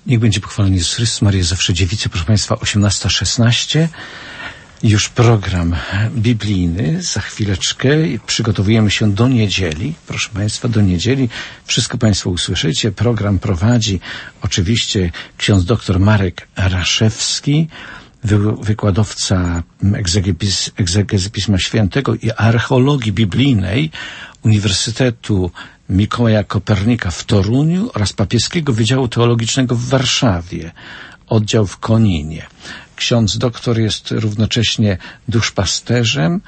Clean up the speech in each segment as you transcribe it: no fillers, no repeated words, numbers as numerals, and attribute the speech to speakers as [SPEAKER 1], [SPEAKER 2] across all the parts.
[SPEAKER 1] Niech będzie pochwalony Jezus Chrystus, Maria zawsze dziewica, proszę Państwa, 18:16. Już program biblijny, za chwileczkę przygotowujemy się do niedzieli. Proszę Państwa, do niedzieli wszystko Państwo usłyszycie. Program prowadzi oczywiście ksiądz dr Marek Raszewski, wykładowca egzegezy Pisma Świętego i archeologii biblijnej Uniwersytetu Mikołaja Kopernika w Toruniu oraz Papieskiego Wydziału Teologicznego w Warszawie, oddział w Koninie. Ksiądz doktor jest równocześnie duszpasterzem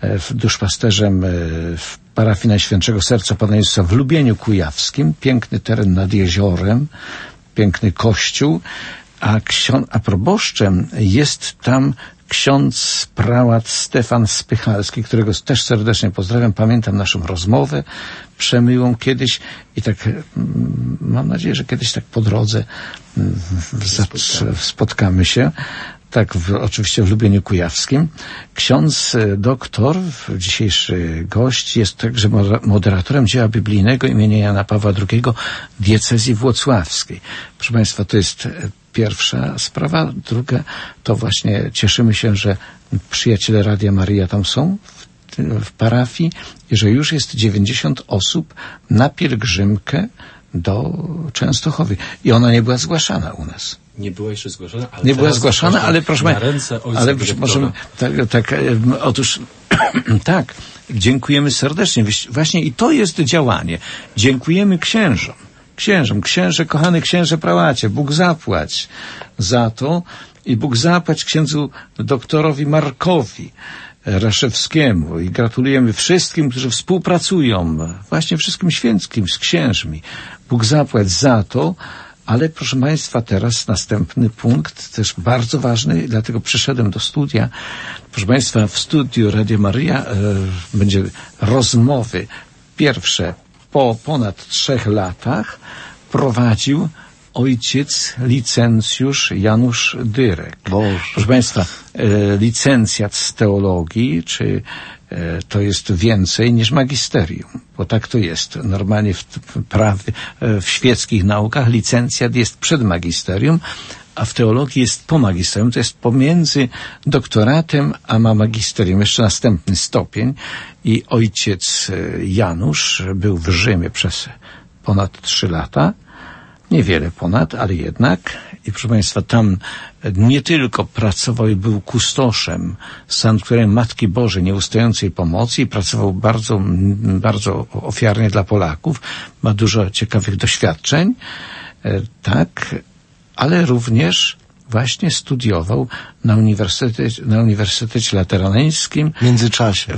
[SPEAKER 1] w parafii Najświętszego Serca Pana Jezusa w Lubieniu Kujawskim. Piękny teren nad jeziorem, piękny kościół, a proboszczem jest tam ksiądz prałat Stefan Spychalski, którego też serdecznie pozdrawiam. Pamiętam naszą rozmowę przemyłą kiedyś i tak mam nadzieję, że kiedyś tak po drodze spotkamy się. Tak, oczywiście w Lubieniu Kujawskim. Ksiądz doktor, dzisiejszy gość, jest także moderatorem dzieła biblijnego imienia Jana Pawła II diecezji włocławskiej. Proszę Państwa, to jest pierwsza sprawa. Druga, to właśnie cieszymy się, że przyjaciele Radia Maryja tam są w parafii i że już jest 90 osób na pielgrzymkę do Częstochowy. I ona nie była zgłaszana u nas.
[SPEAKER 2] Nie była jeszcze zgłaszana, ale
[SPEAKER 1] nie była zgłaszana, ale proszę
[SPEAKER 2] ale
[SPEAKER 1] możemy otóż tak, dziękujemy serdecznie. Właśnie i to jest działanie. Dziękujemy księżom. Księże, kochany księże prałacie, Bóg zapłać za to i Bóg zapłać księdzu doktorowi Markowi Raszewskiemu i gratulujemy wszystkim, którzy współpracują, właśnie wszystkim święckim z księżmi. Bóg zapłać za to. Ale proszę Państwa, teraz następny punkt, też bardzo ważny, dlatego przyszedłem do studia. Proszę Państwa, w studiu Radia Maryja będzie rozmowy. Pierwsze, po ponad 3 latach prowadził ojciec licencjusz Janusz Dyrek. Proszę Państwa, licencjat z teologii, czy to jest więcej niż magisterium, bo tak to jest. Normalnie w świeckich naukach licencjat jest przed magisterium, a w teologii jest po magisterium. To jest pomiędzy doktoratem a magisterium, jeszcze następny stopień. I ojciec Janusz był w Rzymie przez ponad 3 lata. Niewiele ponad, ale jednak. I proszę Państwa, tam nie tylko pracował i był kustoszem sanktuarium Matki Bożej Nieustającej Pomocy i pracował bardzo, bardzo ofiarnie dla Polaków. Ma dużo ciekawych doświadczeń. Tak, ale również właśnie studiował na Uniwersytecie Laterańskim.
[SPEAKER 3] W międzyczasie.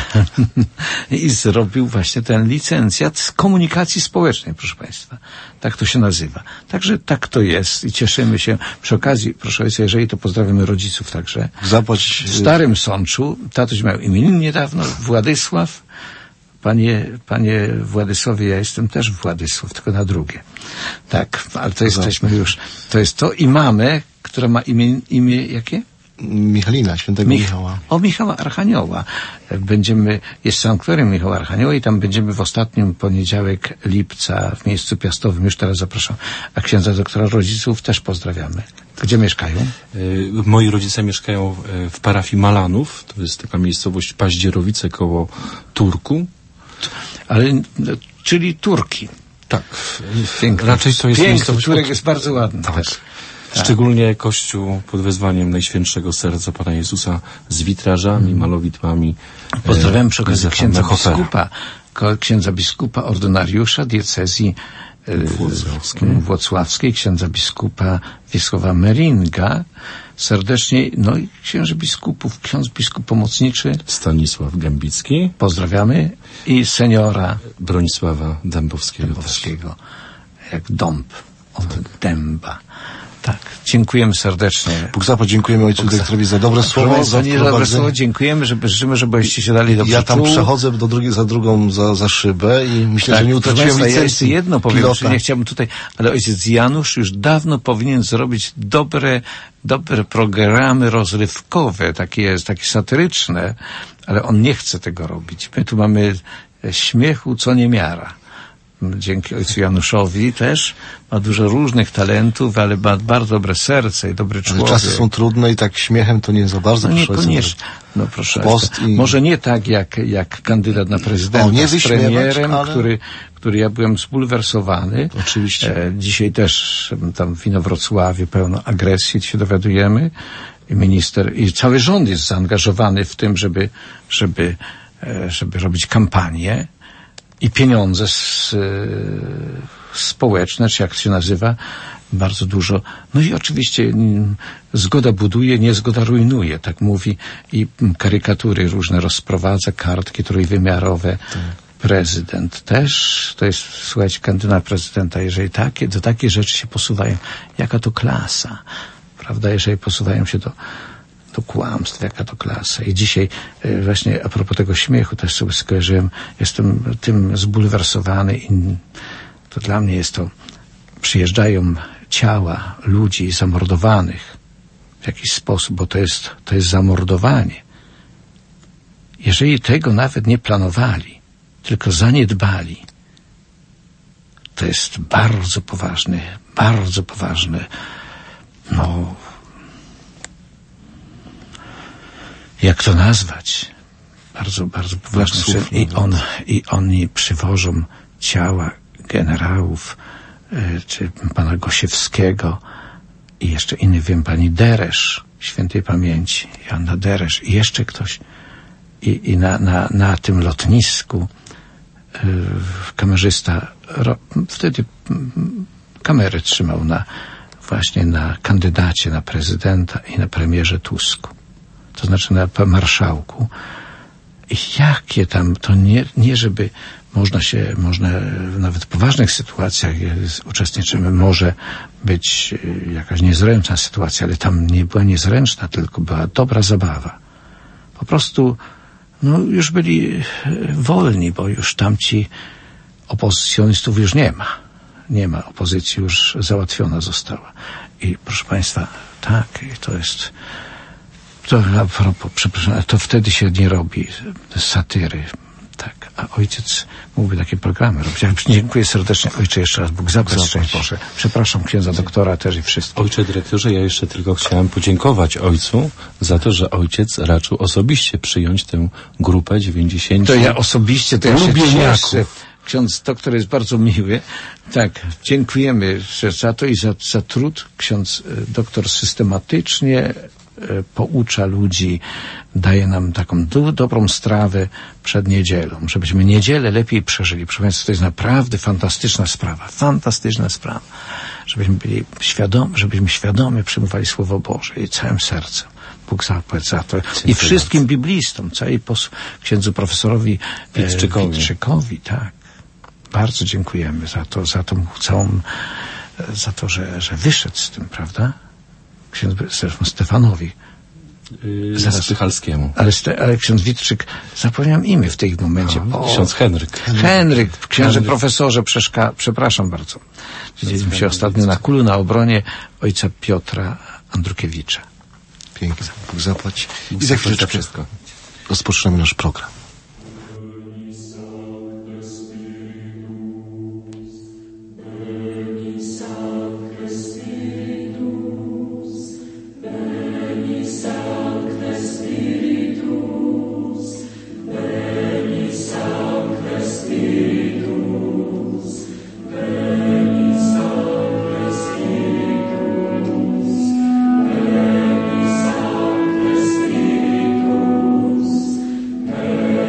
[SPEAKER 1] I zrobił właśnie ten licencjat z komunikacji społecznej, proszę Państwa. Tak to się nazywa. Także tak to jest i cieszymy się. Przy okazji, proszę Ojca, jeżeli to pozdrawiamy rodziców także. W Starym Sączu, tatuś miał imieniny niedawno, Władysław. Panie Władysławie, ja jestem też Władysław, tylko na drugie. Tak, ale to jesteśmy już, to jest to i mamę, która ma imię jakie?
[SPEAKER 3] Michalina, świętego Michała.
[SPEAKER 1] Michała Archanioła. Jest sanktuarium Michała Archanioła i tam będziemy w ostatnim poniedziałek lipca w miejscu piastowym. Już teraz zapraszam. A księdza doktora rodziców też pozdrawiamy. Gdzie mieszkają?
[SPEAKER 2] Moi rodzice mieszkają w parafii Malanów. To jest taka miejscowość Paździerowice koło Turku.
[SPEAKER 1] Ale, czyli Turki.
[SPEAKER 2] Tak.
[SPEAKER 1] Piękny.
[SPEAKER 2] Raczej to jest miejscowość.
[SPEAKER 1] Turek jest bardzo ładny.
[SPEAKER 2] Tak. Szczególnie kościół pod wezwaniem Najświętszego Serca Pana Jezusa z witrażami, malowidłami.
[SPEAKER 1] Pozdrawiam przy okazji księdza biskupa, ordynariusza diecezji włocławskiej, księdza biskupa Wiesława Meringa. Serdecznie, no i księży biskupów, ksiądz biskup pomocniczy
[SPEAKER 2] Stanisław Gębicki.
[SPEAKER 1] Pozdrawiamy. I seniora
[SPEAKER 2] Bronisława Dębowskiego.
[SPEAKER 1] Jak dąb od dęba. Tak, dziękujemy serdecznie.
[SPEAKER 3] Bóg zapłać, dziękujemy ojcu dyrektorowi za dobre słowo.
[SPEAKER 1] Za dobre słowo, dziękujemy, życzymy, żebyście się dali do
[SPEAKER 3] Ja tam przechodzę za szybę i myślę, że nie utraciłem licencji.
[SPEAKER 1] Ja jeszcze jedno powiem, że nie chciałbym tutaj, ale ojciec Janusz już dawno powinien zrobić dobre programy rozrywkowe, takie satyryczne, ale on nie chce tego robić. My tu mamy śmiechu co niemiara. dzięki ojcu Januszowi też. Ma dużo różnych talentów, ale ma bardzo dobre serce i dobry człowiek.
[SPEAKER 3] Ale czasy są trudne i tak śmiechem to nie za bardzo.
[SPEAKER 1] No niekoniecznie. No proszę.
[SPEAKER 3] I...
[SPEAKER 1] Może nie tak jak kandydat na prezydenta z premierem, ale... który ja byłem zbulwersowany.
[SPEAKER 3] Oczywiście.
[SPEAKER 1] Dzisiaj też tam w Inowrocławiu pełno agresji, się dowiadujemy. I minister, i cały rząd jest zaangażowany w tym, żeby robić kampanię i pieniądze społeczne, czy jak to się nazywa, bardzo dużo. No i oczywiście zgoda buduje, niezgoda rujnuje, tak mówi, i karykatury różne rozprowadza, kartki trójwymiarowe. Prezydent też, to jest, słuchajcie, kandydat prezydenta, jeżeli do takiej rzeczy się posuwają, jaka to klasa, prawda, jeżeli posuwają się do kłamstw, jaka to klasa. I dzisiaj właśnie a propos tego śmiechu też sobie skojarzyłem, jestem tym zbulwersowany i to dla mnie jest to, przyjeżdżają ciała ludzi zamordowanych w jakiś sposób, bo to jest zamordowanie. Jeżeli tego nawet nie planowali, tylko zaniedbali, to jest bardzo poważny, no, jak to nazwać? Bardzo poważny szef. I oni przywożą ciała generałów, czy pana Gosiewskiego i jeszcze inny, wiem, pani Deresz, świętej pamięci, Joanna Deresz i jeszcze ktoś. I na tym lotnisku kamerzysta wtedy kamerę trzymał właśnie na kandydacie na prezydenta i na premierze Tusku. To znaczy na marszałku. I jakie tam, to nie żeby można nawet w poważnych sytuacjach uczestniczymy, może być jakaś niezręczna sytuacja, ale tam nie była niezręczna, tylko była dobra zabawa. Po prostu, no już byli wolni, bo już tamci opozycjonistów już nie ma. Nie ma opozycji, już załatwiona została. I proszę państwa, tak, to jest... To a propos, przepraszam, to wtedy się nie robi satyry. Tak, a ojciec mógłby takie programy robić. Dziękuję serdecznie, ojcze, jeszcze raz. Bóg zapłać, szczęść Boże. Przepraszam księdza doktora też i wszystkich.
[SPEAKER 2] Ojcze dyrektorze, ja jeszcze tylko chciałem podziękować ojcu za to, że ojciec raczył osobiście przyjąć tę grupę 90.
[SPEAKER 1] To ja osobiście, to ja się cieszę. Ksiądz doktor jest bardzo miły. Tak, dziękujemy za to i za trud. Ksiądz doktor systematycznie poucza ludzi, daje nam taką dobrą strawę przed niedzielą, żebyśmy niedzielę lepiej przeżyli. Proszę Państwa, to jest naprawdę fantastyczna sprawa. Żebyśmy byli świadomie przyjmowali Słowo Boże i całym sercem. Bóg zapłać za to. I wszystkim biblistom, całej księdzu profesorowi Witczykowi, tak. Bardzo dziękujemy za tą całą, za to, że wyszedł z tym, prawda? Zresztą Stefanowi.
[SPEAKER 2] Spychalskiemu.
[SPEAKER 1] Ale ksiądz Witczyk, zapomniałem imię w tym momencie.
[SPEAKER 2] Ksiądz
[SPEAKER 1] Henryk, księże profesorze, przepraszam bardzo. Widzieliśmy się ostatnio na Kulu na obronie ojca Piotra Andrukiewicza.
[SPEAKER 3] Pięknie, Bóg zapłać. I za chwileczkę wszystko. Rozpoczynamy nasz program.
[SPEAKER 4] Amen.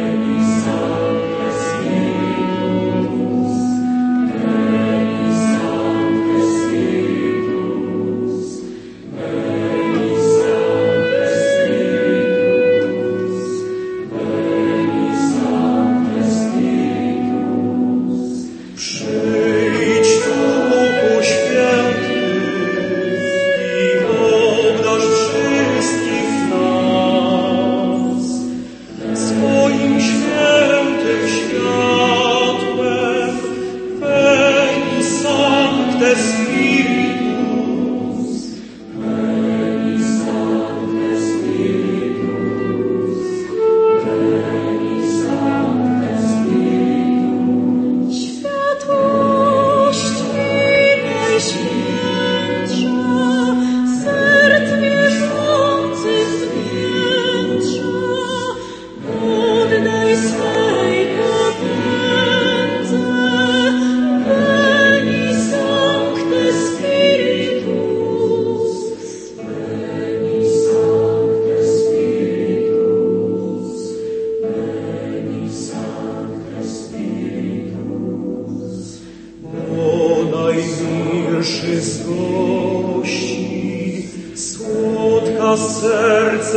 [SPEAKER 4] dla serc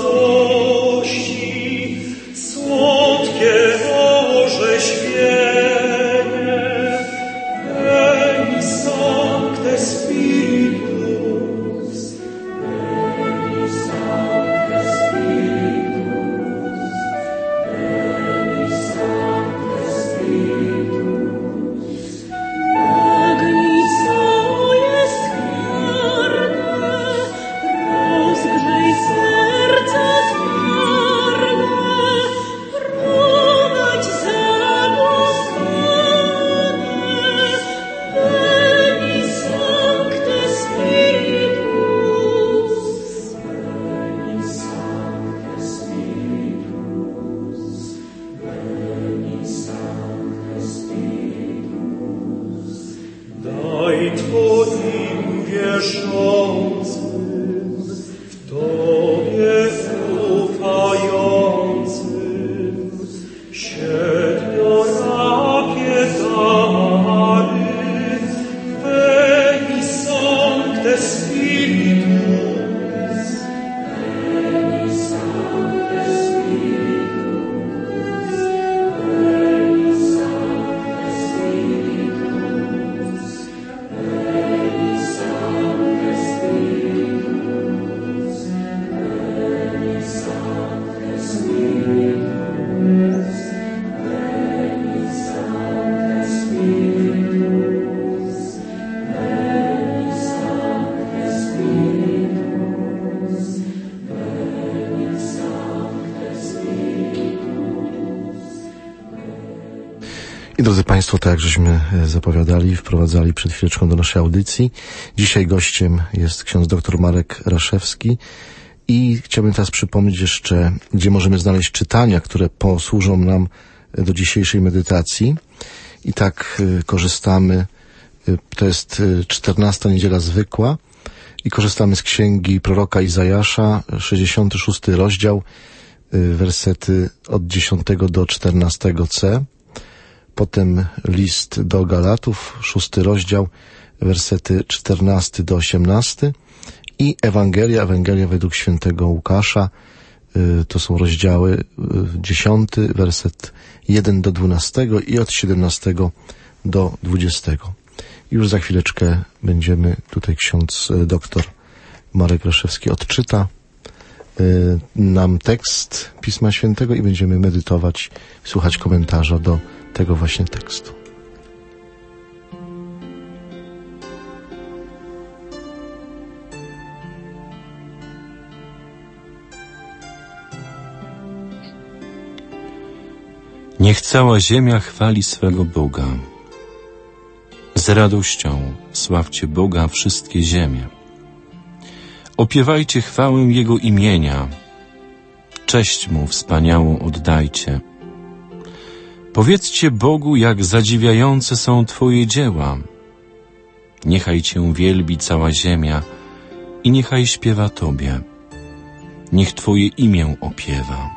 [SPEAKER 4] radości, słodkie orzeźwienie. Veni Sancte Spiritus, Veni Sancte Spiritus, Veni Sancte Spiritus. Ognico jest marne, rozgrzej serca twarde, prowadź zabłąkane. Veni Sancte Spiritus, Veni Sancte Spiritus, Veni Sancte Spiritus. Daj Twoim wierzącym, w Tobie ufającym, siedmiorapie dary. Veni Sancte Spiritus, Veni Sancte Spiritus, Veni Sancte Spiritus, Veni Sancte Spiritus, Veni Sancte Spiritus, Veni Sancte Spiritus, Veni Sancte Spiritus, Veni Sancte Spiritus.
[SPEAKER 3] I drodzy Państwo, tak jak żeśmy zapowiadali, wprowadzali przed chwileczką do naszej audycji. Dzisiaj gościem jest ksiądz dr Marek Raszewski i chciałbym teraz przypomnieć jeszcze, gdzie możemy znaleźć czytania, które posłużą nam do dzisiejszej medytacji. I tak korzystamy, to jest 14 niedziela zwykła i korzystamy z księgi proroka Izajasza, 66 rozdział, wersety od 10 do 14c. Potem list do Galatów, 6 rozdział, wersety 14 do 18 i Ewangelia według świętego Łukasza, to są rozdziały 10, werset 1 do 12 i od 17 do 20. Już za chwileczkę będziemy, tutaj ksiądz doktor Marek Raszewski odczyta nam tekst Pisma Świętego i będziemy medytować, słuchać komentarza do tego właśnie tekstu.
[SPEAKER 2] Niech cała ziemia chwali swego Boga. Z radością sławcie Boga wszystkie ziemie. Opiewajcie chwałę Jego imienia. Cześć Mu wspaniałą oddajcie. Powiedzcie Bogu, jak zadziwiające są Twoje dzieła. Niechaj Cię wielbi cała ziemia i niechaj śpiewa Tobie. Niech Twoje imię opiewa.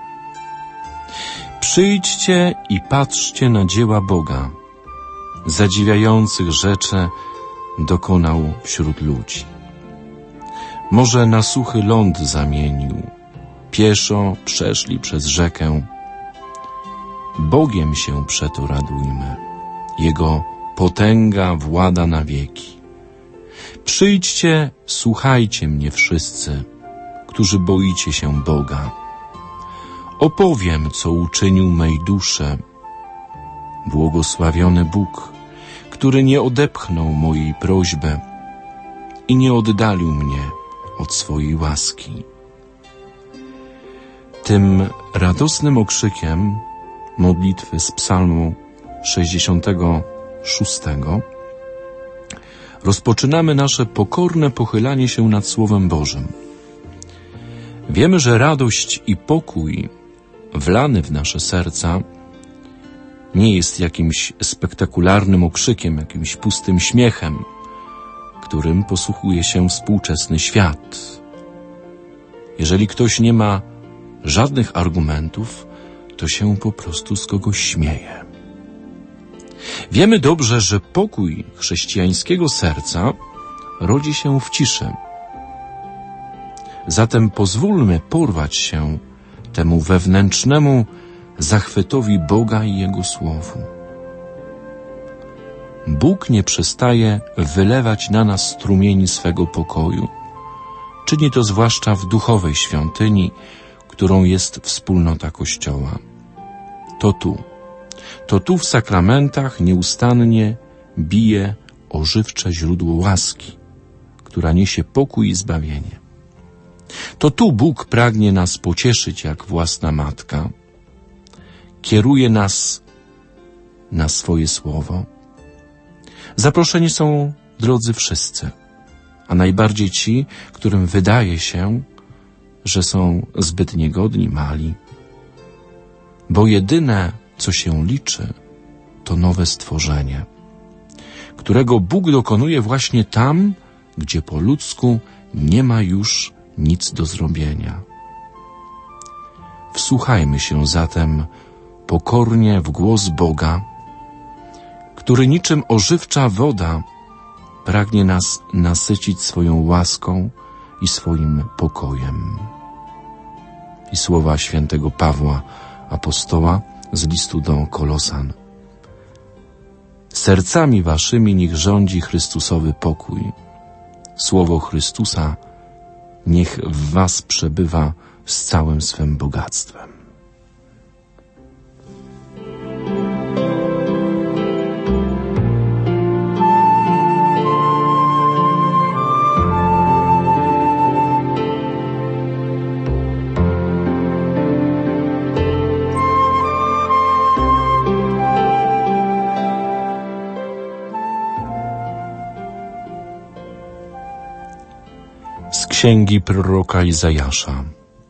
[SPEAKER 2] Przyjdźcie i patrzcie na dzieła Boga. Zadziwiających rzeczy dokonał wśród ludzi. Morze na suchy ląd zamienił. Pieszo przeszli przez rzekę. Bogiem się przeto radujmy. Jego potęga włada na wieki. Przyjdźcie, słuchajcie mnie wszyscy, którzy boicie się Boga. Opowiem, co uczynił mej duszy. Błogosławiony Bóg, który nie odepchnął mojej prośby i nie oddalił mnie od swojej łaski. Tym radosnym okrzykiem modlitwy z psalmu 66 rozpoczynamy nasze pokorne pochylanie się nad Słowem Bożym. Wiemy, że radość i pokój wlany w nasze serca nie jest jakimś spektakularnym okrzykiem, jakimś pustym śmiechem, którym posłuchuje się współczesny świat. Jeżeli ktoś nie ma żadnych argumentów, to się po prostu z kogoś śmieje. Wiemy dobrze, że pokój chrześcijańskiego serca rodzi się w ciszy. Zatem pozwólmy porwać się temu wewnętrznemu zachwytowi Boga i Jego Słowu. Bóg nie przestaje wylewać na nas strumieni swego pokoju. Czyni to zwłaszcza w duchowej świątyni, którą jest wspólnota Kościoła. To tu w sakramentach nieustannie bije ożywcze źródło łaski, która niesie pokój i zbawienie. To tu Bóg pragnie nas pocieszyć jak własna matka, kieruje nas na swoje słowo. Zaproszeni są, drodzy, wszyscy, a najbardziej ci, którym wydaje się, że są zbyt niegodni, mali. Bo jedyne, co się liczy, to nowe stworzenie, którego Bóg dokonuje właśnie tam, gdzie po ludzku nie ma już nic do zrobienia. Wsłuchajmy się zatem pokornie w głos Boga, który niczym ożywcza woda pragnie nas nasycić swoją łaską i swoim pokojem. I słowa świętego Pawła, apostoła, z listu do Kolosan. Sercami waszymi niech rządzi Chrystusowy pokój. Słowo Chrystusa niech w was przebywa z całym swym bogactwem. Z księgi proroka Izajasza.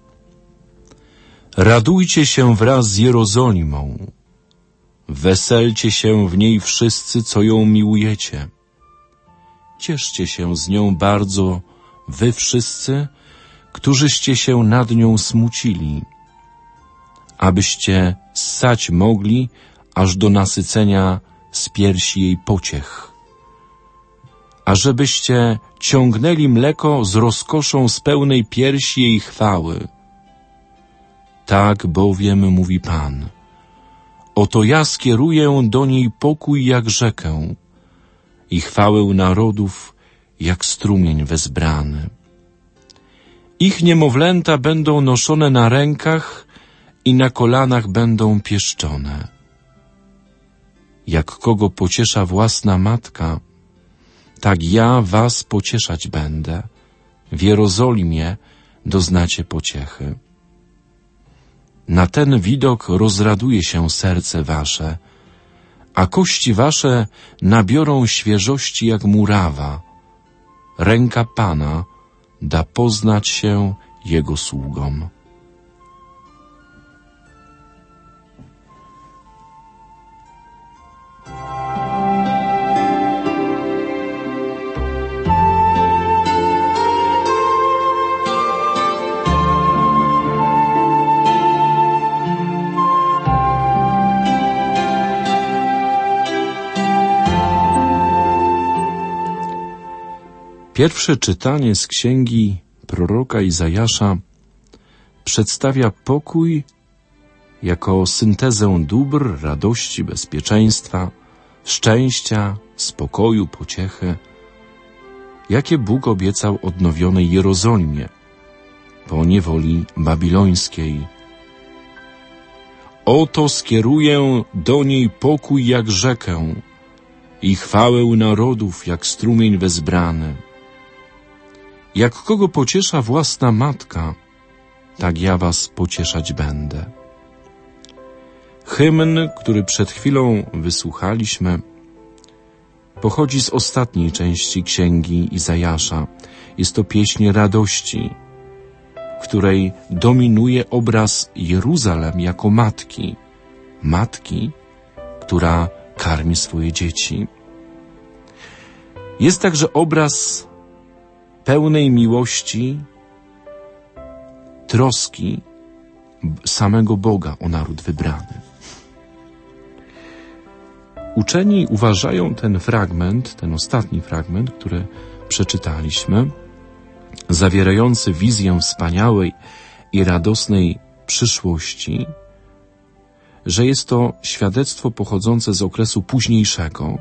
[SPEAKER 2] Radujcie się wraz z Jerozolimą, weselcie się w niej wszyscy, co ją miłujecie. Cieszcie się z nią bardzo, wy wszyscy, którzyście się nad nią smucili, abyście ssać mogli aż do nasycenia z piersi jej pociech, ażebyście ciągnęli mleko z rozkoszą z pełnej piersi jej chwały. Tak bowiem mówi Pan, oto ja skieruję do niej pokój jak rzekę i chwałę narodów jak strumień wezbrany. Ich niemowlęta będą noszone na rękach i na kolanach będą pieszczone. Jak kogo pociesza własna matka, tak ja was pocieszać będę. W Jerozolimie doznacie pociechy. Na ten widok rozraduje się serce wasze, a kości wasze nabiorą świeżości jak murawa. Ręka Pana da poznać się Jego sługom. Pierwsze czytanie z księgi proroka Izajasza przedstawia pokój jako syntezę dóbr, radości, bezpieczeństwa, szczęścia, spokoju, pociechy, jakie Bóg obiecał odnowionej Jerozolimie po niewoli babilońskiej. Oto skieruję do niej pokój jak rzekę i chwałę narodów jak strumień wezbrany. Jak kogo pociesza własna matka, tak ja was pocieszać będę. Hymn, który przed chwilą wysłuchaliśmy, pochodzi z ostatniej części księgi Izajasza. Jest to pieśń radości, w której dominuje obraz Jeruzalem jako matki, która karmi swoje dzieci. Jest także obraz pełnej miłości, troski samego Boga o naród wybrany. Uczeni uważają ten fragment, ten ostatni fragment, który przeczytaliśmy, zawierający wizję wspaniałej i radosnej przyszłości, że jest to świadectwo pochodzące z okresu późniejszego.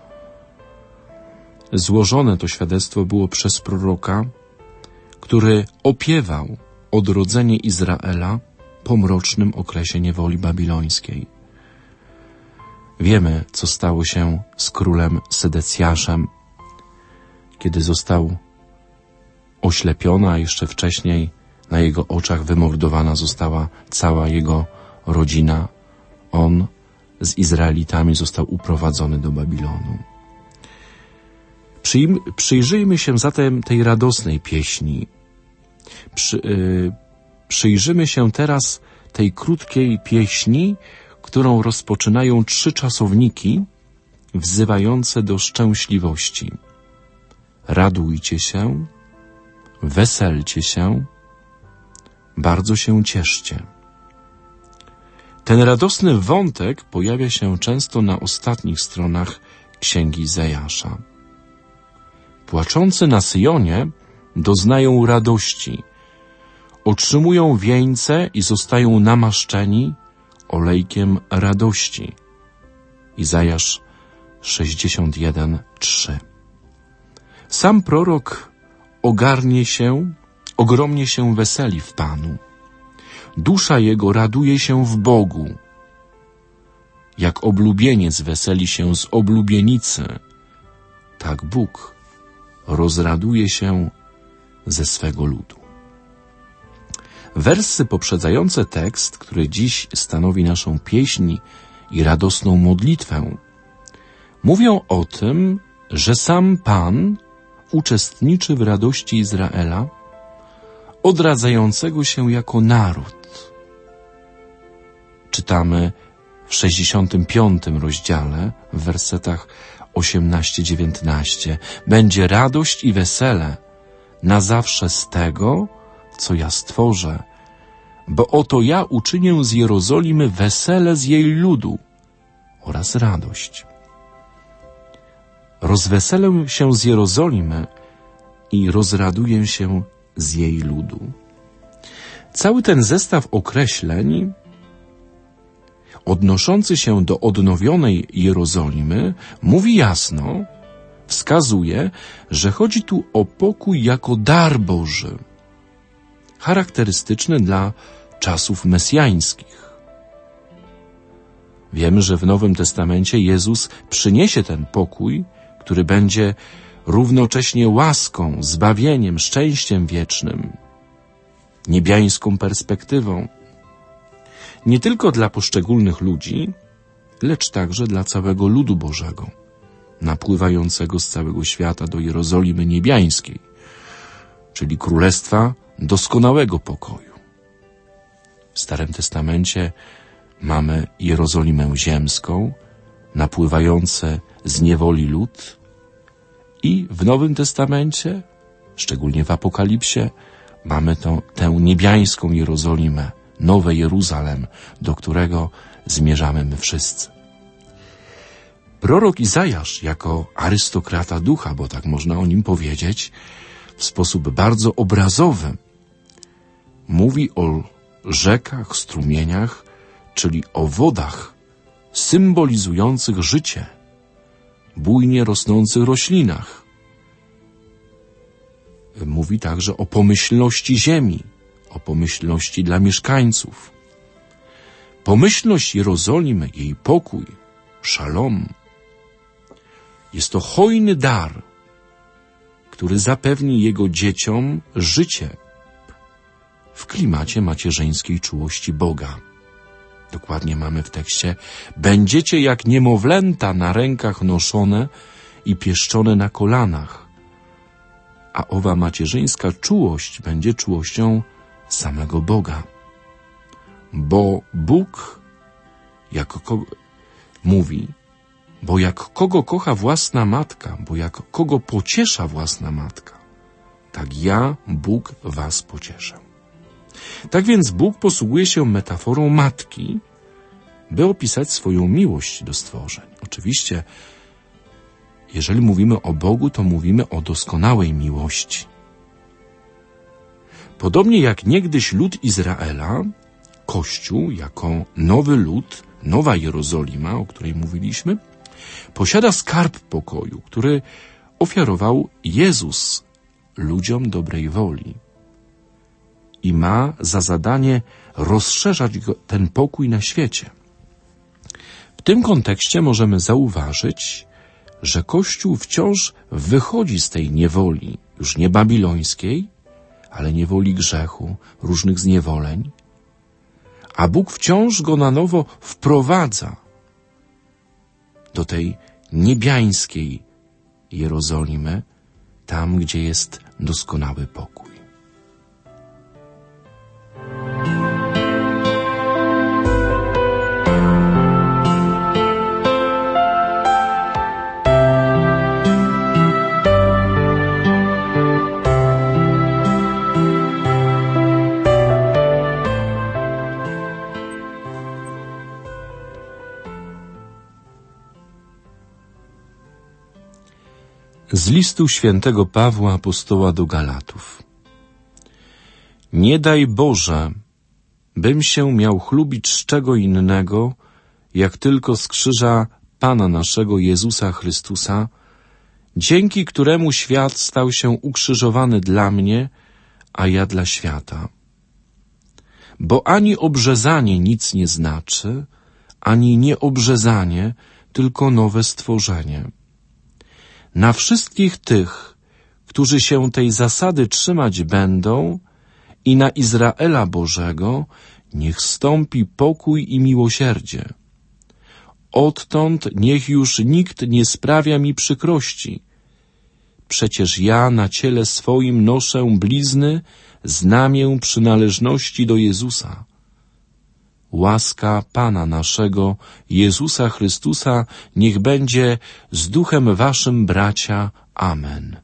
[SPEAKER 2] Złożone to świadectwo było przez proroka, który opiewał odrodzenie Izraela po mrocznym okresie niewoli babilońskiej. Wiemy, co stało się z królem Sedecjaszem, kiedy został oślepiony, a jeszcze wcześniej na jego oczach wymordowana została cała jego rodzina. On z Izraelitami został uprowadzony do Babilonu. Przyjrzyjmy się zatem tej radosnej pieśni. Przyjrzymy się teraz tej krótkiej pieśni, którą rozpoczynają 3 czasowniki wzywające do szczęśliwości. Radujcie się, weselcie się, bardzo się cieszcie. Ten radosny wątek pojawia się często na ostatnich stronach Księgi Izajasza. Płaczący na Syjonie doznają radości, otrzymują wieńce i zostają namaszczeni olejkiem radości. Izajasz 61:3. Sam prorok ogromnie się weseli w Panu. Dusza jego raduje się w Bogu. Jak oblubieniec weseli się z oblubienicy, tak Bóg rozraduje się ze swego ludu. Wersy poprzedzające tekst, który dziś stanowi naszą pieśń i radosną modlitwę, mówią o tym, że sam Pan uczestniczy w radości Izraela, odradzającego się jako naród. Czytamy w 65 rozdziale, w wersetach 18-19. Będzie radość i wesele na zawsze z tego, co ja stworzę, bo oto ja uczynię z Jerozolimy wesele z jej ludu oraz radość. Rozweselę się z Jerozolimy i rozraduję się z jej ludu. Cały ten zestaw określeń odnoszący się do odnowionej Jerozolimy mówi jasno, wskazuje, że chodzi tu o pokój jako dar Boży, charakterystyczny dla czasów mesjańskich. Wiemy, że w Nowym Testamencie Jezus przyniesie ten pokój, który będzie równocześnie łaską, zbawieniem, szczęściem wiecznym, niebiańską perspektywą, nie tylko dla poszczególnych ludzi, lecz także dla całego ludu Bożego, napływającego z całego świata do Jerozolimy niebiańskiej, czyli królestwa doskonałego pokoju. W Starym Testamencie mamy Jerozolimę ziemską, napływające z niewoli lud, i w Nowym Testamencie, szczególnie w Apokalipsie, mamy tę niebiańską Jerozolimę, nowe Jeruzalem, do którego zmierzamy my wszyscy. Prorok Izajasz, jako arystokrata ducha, bo tak można o nim powiedzieć, w sposób bardzo obrazowy mówi o rzekach, strumieniach, czyli o wodach symbolizujących życie, bujnie rosnących roślinach. Mówi także o pomyślności ziemi, o pomyślności dla mieszkańców. Pomyślność Jerozolimy, jej pokój, szalom, jest to hojny dar, który zapewni jego dzieciom życie w klimacie macierzyńskiej czułości Boga. Dokładnie mamy w tekście: będziecie jak niemowlęta na rękach noszone i pieszczone na kolanach, a owa macierzyńska czułość będzie czułością samego Boga. Bo Bóg, bo jak kogo kocha własna matka, bo jak kogo pociesza własna matka, tak ja, Bóg, was pocieszę. Tak więc Bóg posługuje się metaforą matki, by opisać swoją miłość do stworzeń. Oczywiście, jeżeli mówimy o Bogu, to mówimy o doskonałej miłości. Podobnie jak niegdyś lud Izraela, Kościół jako nowy lud, Nowa Jerozolima, o której mówiliśmy, posiada skarb pokoju, który ofiarował Jezus ludziom dobrej woli i ma za zadanie rozszerzać ten pokój na świecie. W tym kontekście możemy zauważyć, że Kościół wciąż wychodzi z tej niewoli, już nie babilońskiej, ale niewoli grzechu, różnych zniewoleń, a Bóg wciąż go na nowo wprowadza do tej niebiańskiej Jerozolimy, tam, gdzie jest doskonały pokój. Z listu świętego Pawła apostoła do Galatów. Nie daj Boże, bym się miał chlubić z czego innego, jak tylko z krzyża Pana naszego Jezusa Chrystusa, dzięki któremu świat stał się ukrzyżowany dla mnie, a ja dla świata. Bo ani obrzezanie nic nie znaczy, ani nieobrzezanie, tylko nowe stworzenie. Na wszystkich tych, którzy się tej zasady trzymać będą, i na Izraela Bożego niech stąpi pokój i miłosierdzie. Odtąd niech już nikt nie sprawia mi przykrości. Przecież ja na ciele swoim noszę blizny, znamię przynależności do Jezusa. Łaska Pana naszego, Jezusa Chrystusa, niech będzie z duchem waszym, bracia. Amen.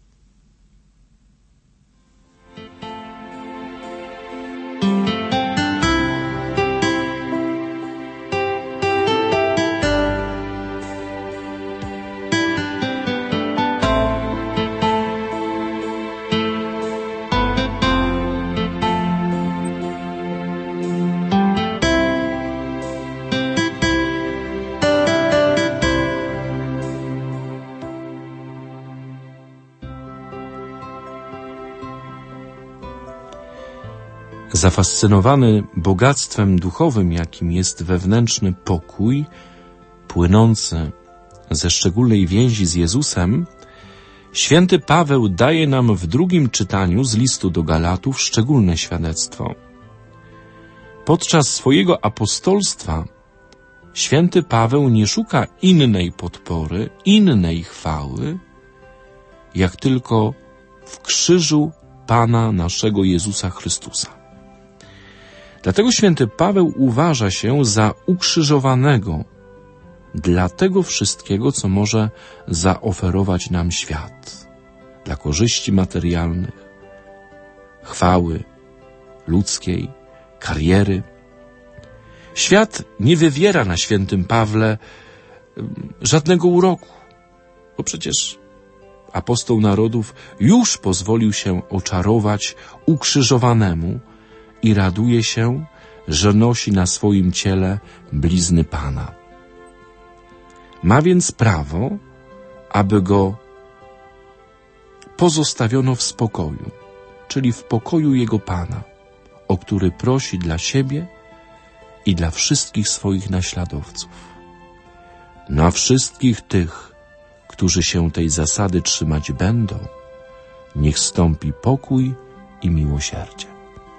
[SPEAKER 2] Zafascynowany bogactwem duchowym, jakim jest wewnętrzny pokój, płynący ze szczególnej więzi z Jezusem, święty Paweł daje nam w drugim czytaniu z listu do Galatów szczególne świadectwo. Podczas swojego apostolstwa święty Paweł nie szuka innej podpory, innej chwały, jak tylko w krzyżu Pana naszego Jezusa Chrystusa. Dlatego święty Paweł uważa się za ukrzyżowanego dla tego wszystkiego, co może zaoferować nam świat, dla korzyści materialnych, chwały ludzkiej, kariery. Świat nie wywiera na świętym Pawle żadnego uroku, bo przecież apostoł narodów już pozwolił się oczarować ukrzyżowanemu i raduje się, że nosi na swoim ciele blizny Pana. Ma więc prawo, aby go pozostawiono w spokoju, czyli w pokoju jego Pana, o który prosi dla siebie i dla wszystkich swoich naśladowców. Na wszystkich tych, którzy się tej zasady trzymać będą, niech stąpi pokój i miłosierdzie.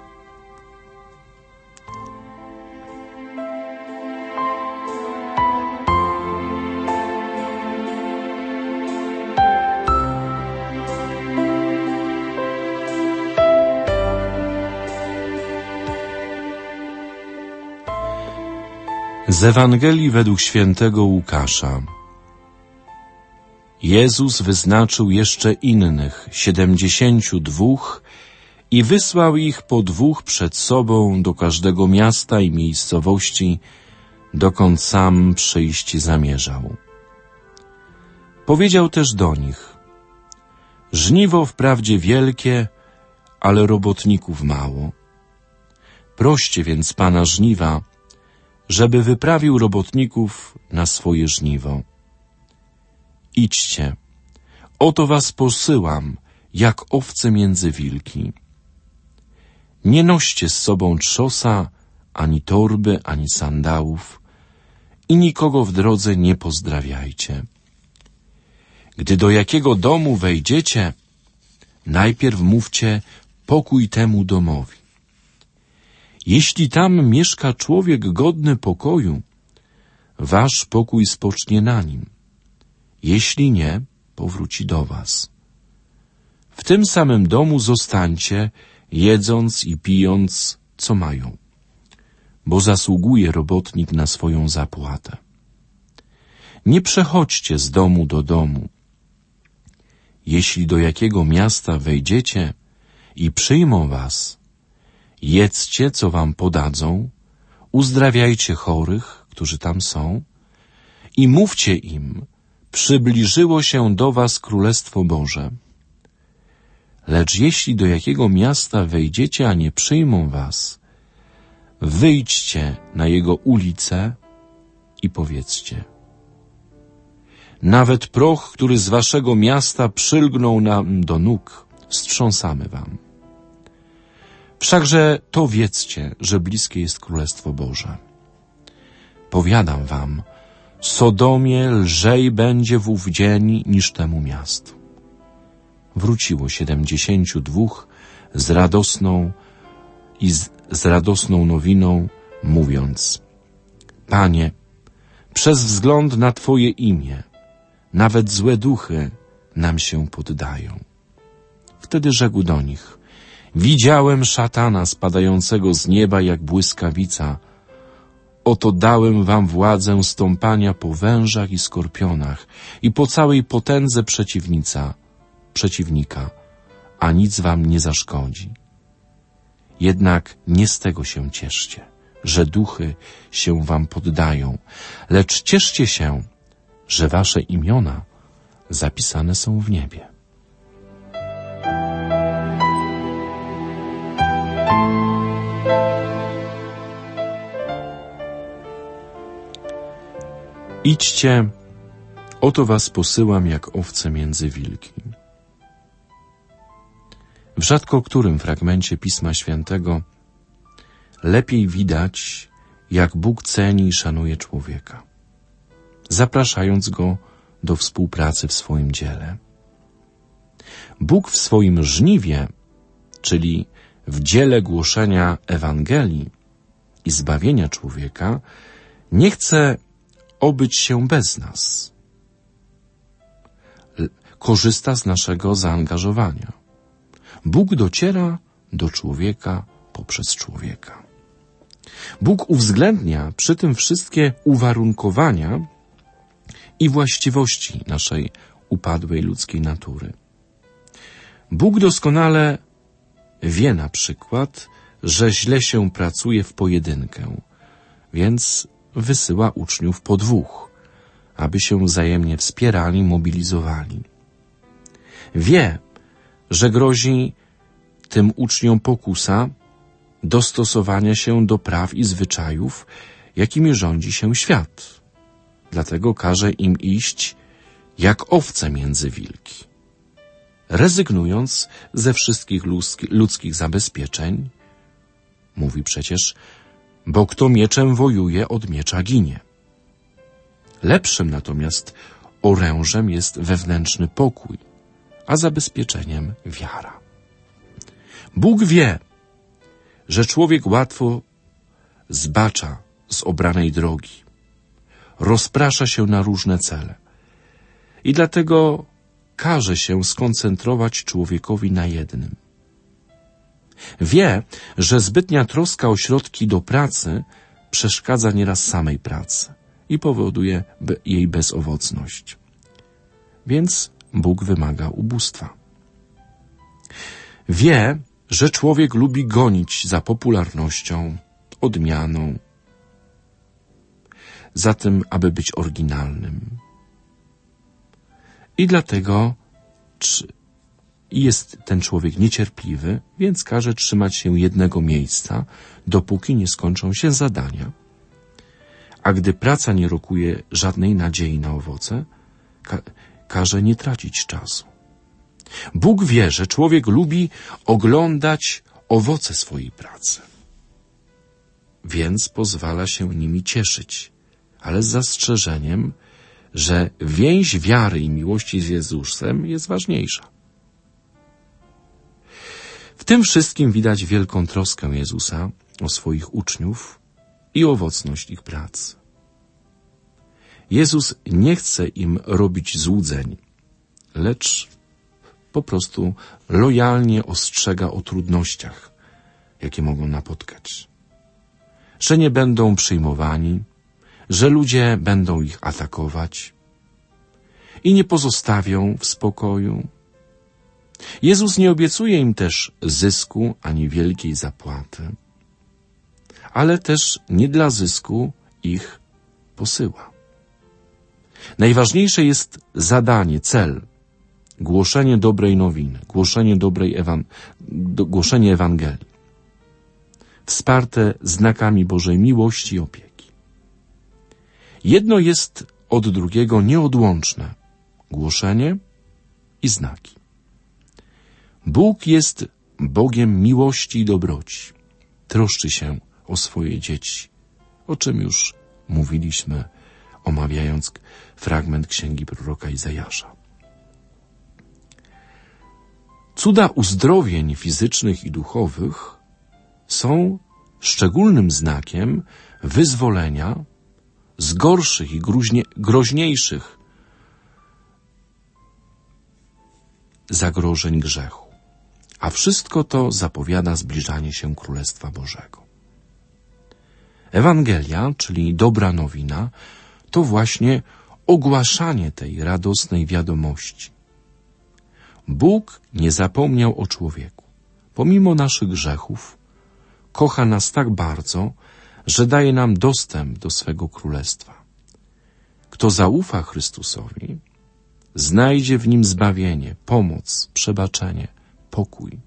[SPEAKER 2] Z Ewangelii według świętego Łukasza. Jezus wyznaczył jeszcze innych 72 i wysłał ich po 2 przed sobą do każdego miasta i miejscowości, dokąd sam przyjść zamierzał. Powiedział też do nich: żniwo wprawdzie wielkie, ale robotników mało. Proście więc Pana żniwa, żeby wyprawił robotników na swoje żniwo. Idźcie, oto was posyłam, jak owce między wilki. Nie noście z sobą trzosa, ani torby, ani sandałów i nikogo w drodze nie pozdrawiajcie. Gdy do jakiego domu wejdziecie, najpierw mówcie pokój temu domowi. Jeśli tam mieszka człowiek godny pokoju, wasz pokój spocznie na nim. Jeśli nie, powróci do was. W tym samym domu zostańcie, jedząc i pijąc, co mają, bo zasługuje robotnik na swoją zapłatę. Nie przechodźcie z domu do domu. Jeśli do jakiego miasta wejdziecie i przyjmą was, jedzcie, co wam podadzą, uzdrawiajcie chorych, którzy tam są, i mówcie im, przybliżyło się do was Królestwo Boże. Lecz jeśli do jakiego miasta wejdziecie, a nie przyjmą was, wyjdźcie na jego ulice i powiedzcie: nawet proch, który z waszego miasta przylgnął nam do nóg, wstrząsamy wam. Wszakże to wiedzcie, że bliskie jest Królestwo Boże. Powiadam wam, Sodomie lżej będzie w ów dzień niż temu miastu. Wróciło 72 z radosną nowiną, mówiąc: Panie, przez wzgląd na Twoje imię nawet złe duchy nam się poddają. Wtedy rzekł do nich: widziałem szatana spadającego z nieba jak błyskawica. Oto dałem wam władzę stąpania po wężach i skorpionach i po całej potędze przeciwnika, a nic wam nie zaszkodzi. Jednak nie z tego się cieszcie, że duchy się wam poddają, lecz cieszcie się, że wasze imiona zapisane są w niebie. Idźcie, oto was posyłam jak owce między wilki. W rzadko którym fragmencie Pisma Świętego lepiej widać, jak Bóg ceni i szanuje człowieka, zapraszając go do współpracy w swoim dziele. Bóg w swoim żniwie, czyli w dziele głoszenia Ewangelii i zbawienia człowieka, nie chce obyć się bez nas. Korzysta z naszego zaangażowania. Bóg dociera do człowieka poprzez człowieka. Bóg uwzględnia przy tym wszystkie uwarunkowania i właściwości naszej upadłej ludzkiej natury. Bóg doskonale wie na przykład, że źle się pracuje w pojedynkę, więc wysyła uczniów po dwóch, aby się wzajemnie wspierali, mobilizowali. Wie, że grozi tym uczniom pokusa dostosowania się do praw i zwyczajów, jakimi rządzi się świat. Dlatego każe im iść jak owce między wilki, rezygnując ze wszystkich ludzkich zabezpieczeń. Mówi przecież: bo kto mieczem wojuje, od miecza ginie. Lepszym natomiast orężem jest wewnętrzny pokój, a zabezpieczeniem wiara. Bóg wie, że człowiek łatwo zbacza z obranej drogi, rozprasza się na różne cele i dlatego każe się skoncentrować człowiekowi na jednym. Wie, że zbytnia troska o środki do pracy przeszkadza nieraz samej pracy i powoduje jej bezowocność. Więc Bóg wymaga ubóstwa. Wie, że człowiek lubi gonić za popularnością, odmianą, za tym, aby być oryginalnym. I dlatego i jest ten człowiek niecierpliwy, więc każe trzymać się jednego miejsca, dopóki nie skończą się zadania. A gdy praca nie rokuje żadnej nadziei na owoce, każe nie tracić czasu. Bóg wie, że człowiek lubi oglądać owoce swojej pracy, więc pozwala się nimi cieszyć, ale z zastrzeżeniem, że więź wiary i miłości z Jezusem jest ważniejsza. W tym wszystkim widać wielką troskę Jezusa o swoich uczniów i owocność ich pracy. Jezus nie chce im robić złudzeń, lecz po prostu lojalnie ostrzega o trudnościach, jakie mogą napotkać. Że nie będą przyjmowani, że ludzie będą ich atakować i nie pozostawią w spokoju. Jezus nie obiecuje im też zysku ani wielkiej zapłaty, ale też nie dla zysku ich posyła. Najważniejsze jest zadanie, cel, głoszenie dobrej nowiny, głoszenie Ewangelii, wsparte znakami Bożej miłości i opieki. Jedno jest od drugiego nieodłączne, głoszenie i znaki. Bóg jest Bogiem miłości i dobroci. Troszczy się o swoje dzieci, o czym już mówiliśmy, omawiając fragment księgi proroka Izajasza. Cuda uzdrowień fizycznych i duchowych są szczególnym znakiem wyzwolenia z gorszych i groźniejszych zagrożeń grzechu. A wszystko to zapowiada zbliżanie się Królestwa Bożego. Ewangelia, czyli dobra nowina, to właśnie ogłaszanie tej radosnej wiadomości. Bóg nie zapomniał o człowieku. Pomimo naszych grzechów, kocha nas tak bardzo, że daje nam dostęp do swego Królestwa. Kto zaufa Chrystusowi, znajdzie w Nim zbawienie, pomoc, przebaczenie, pokój.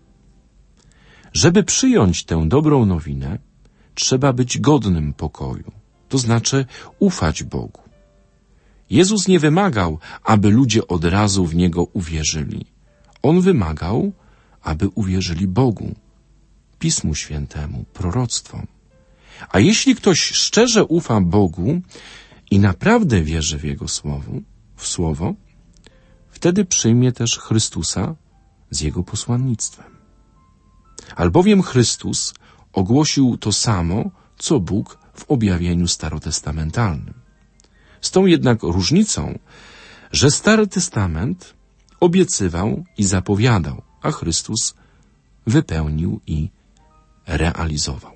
[SPEAKER 2] Żeby przyjąć tę dobrą nowinę, trzeba być godnym pokoju, to znaczy ufać Bogu. Jezus nie wymagał, aby ludzie od razu w Niego uwierzyli. On wymagał, aby uwierzyli Bogu, Pismu Świętemu, proroctwom. A jeśli ktoś szczerze ufa Bogu i naprawdę wierzy w Jego słowo, wtedy przyjmie też Chrystusa z Jego posłannictwem. Albowiem Chrystus ogłosił to samo, co Bóg w objawieniu starotestamentalnym. Z tą jednak różnicą, że Stary Testament obiecywał i zapowiadał, a Chrystus wypełnił i realizował.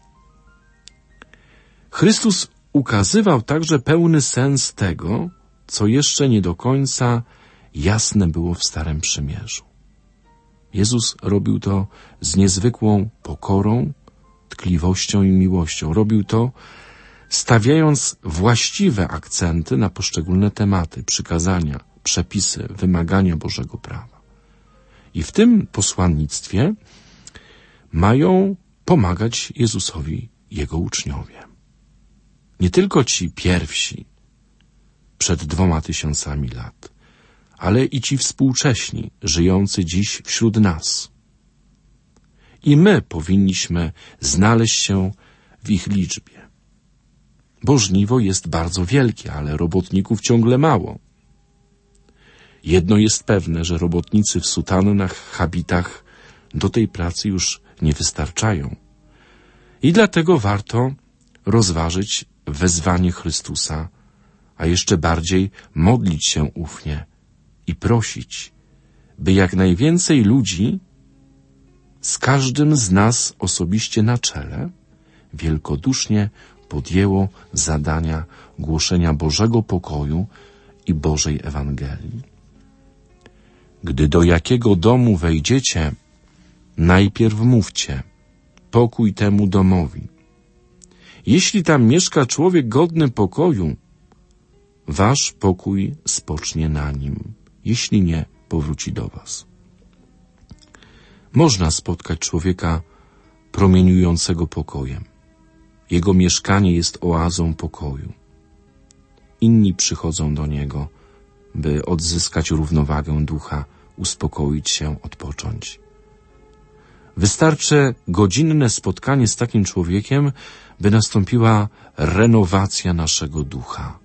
[SPEAKER 2] Chrystus ukazywał także pełny sens tego, co jeszcze nie do końca jasne było w Starym Przymierzu. Jezus robił to z niezwykłą pokorą, tkliwością i miłością. Robił to, stawiając właściwe akcenty na poszczególne tematy, przykazania, przepisy, wymagania Bożego prawa. I w tym posłannictwie mają pomagać Jezusowi Jego uczniowie. Nie tylko ci pierwsi, przed 2000 lat, ale i ci współcześni, żyjący dziś wśród nas. I my powinniśmy znaleźć się w ich liczbie. Bo żniwo jest bardzo wielkie, ale robotników ciągle mało. Jedno jest pewne, że robotnicy w sutannach, habitach do tej pracy już nie wystarczają. I dlatego warto rozważyć wezwanie Chrystusa, a jeszcze bardziej modlić się ufnie i prosić, by jak najwięcej ludzi, z każdym z nas osobiście na czele, wielkodusznie podjęło zadania głoszenia Bożego pokoju i Bożej Ewangelii. Gdy do jakiego domu wejdziecie, najpierw mówcie: pokój temu domowi. Jeśli tam mieszka człowiek godny pokoju, wasz pokój spocznie na nim. Jeśli nie, powróci do was. Można spotkać człowieka promieniującego pokojem. Jego mieszkanie jest oazą pokoju. Inni przychodzą do niego, by odzyskać równowagę ducha, uspokoić się, odpocząć. Wystarczy godzinne spotkanie z takim człowiekiem, by nastąpiła renowacja naszego ducha.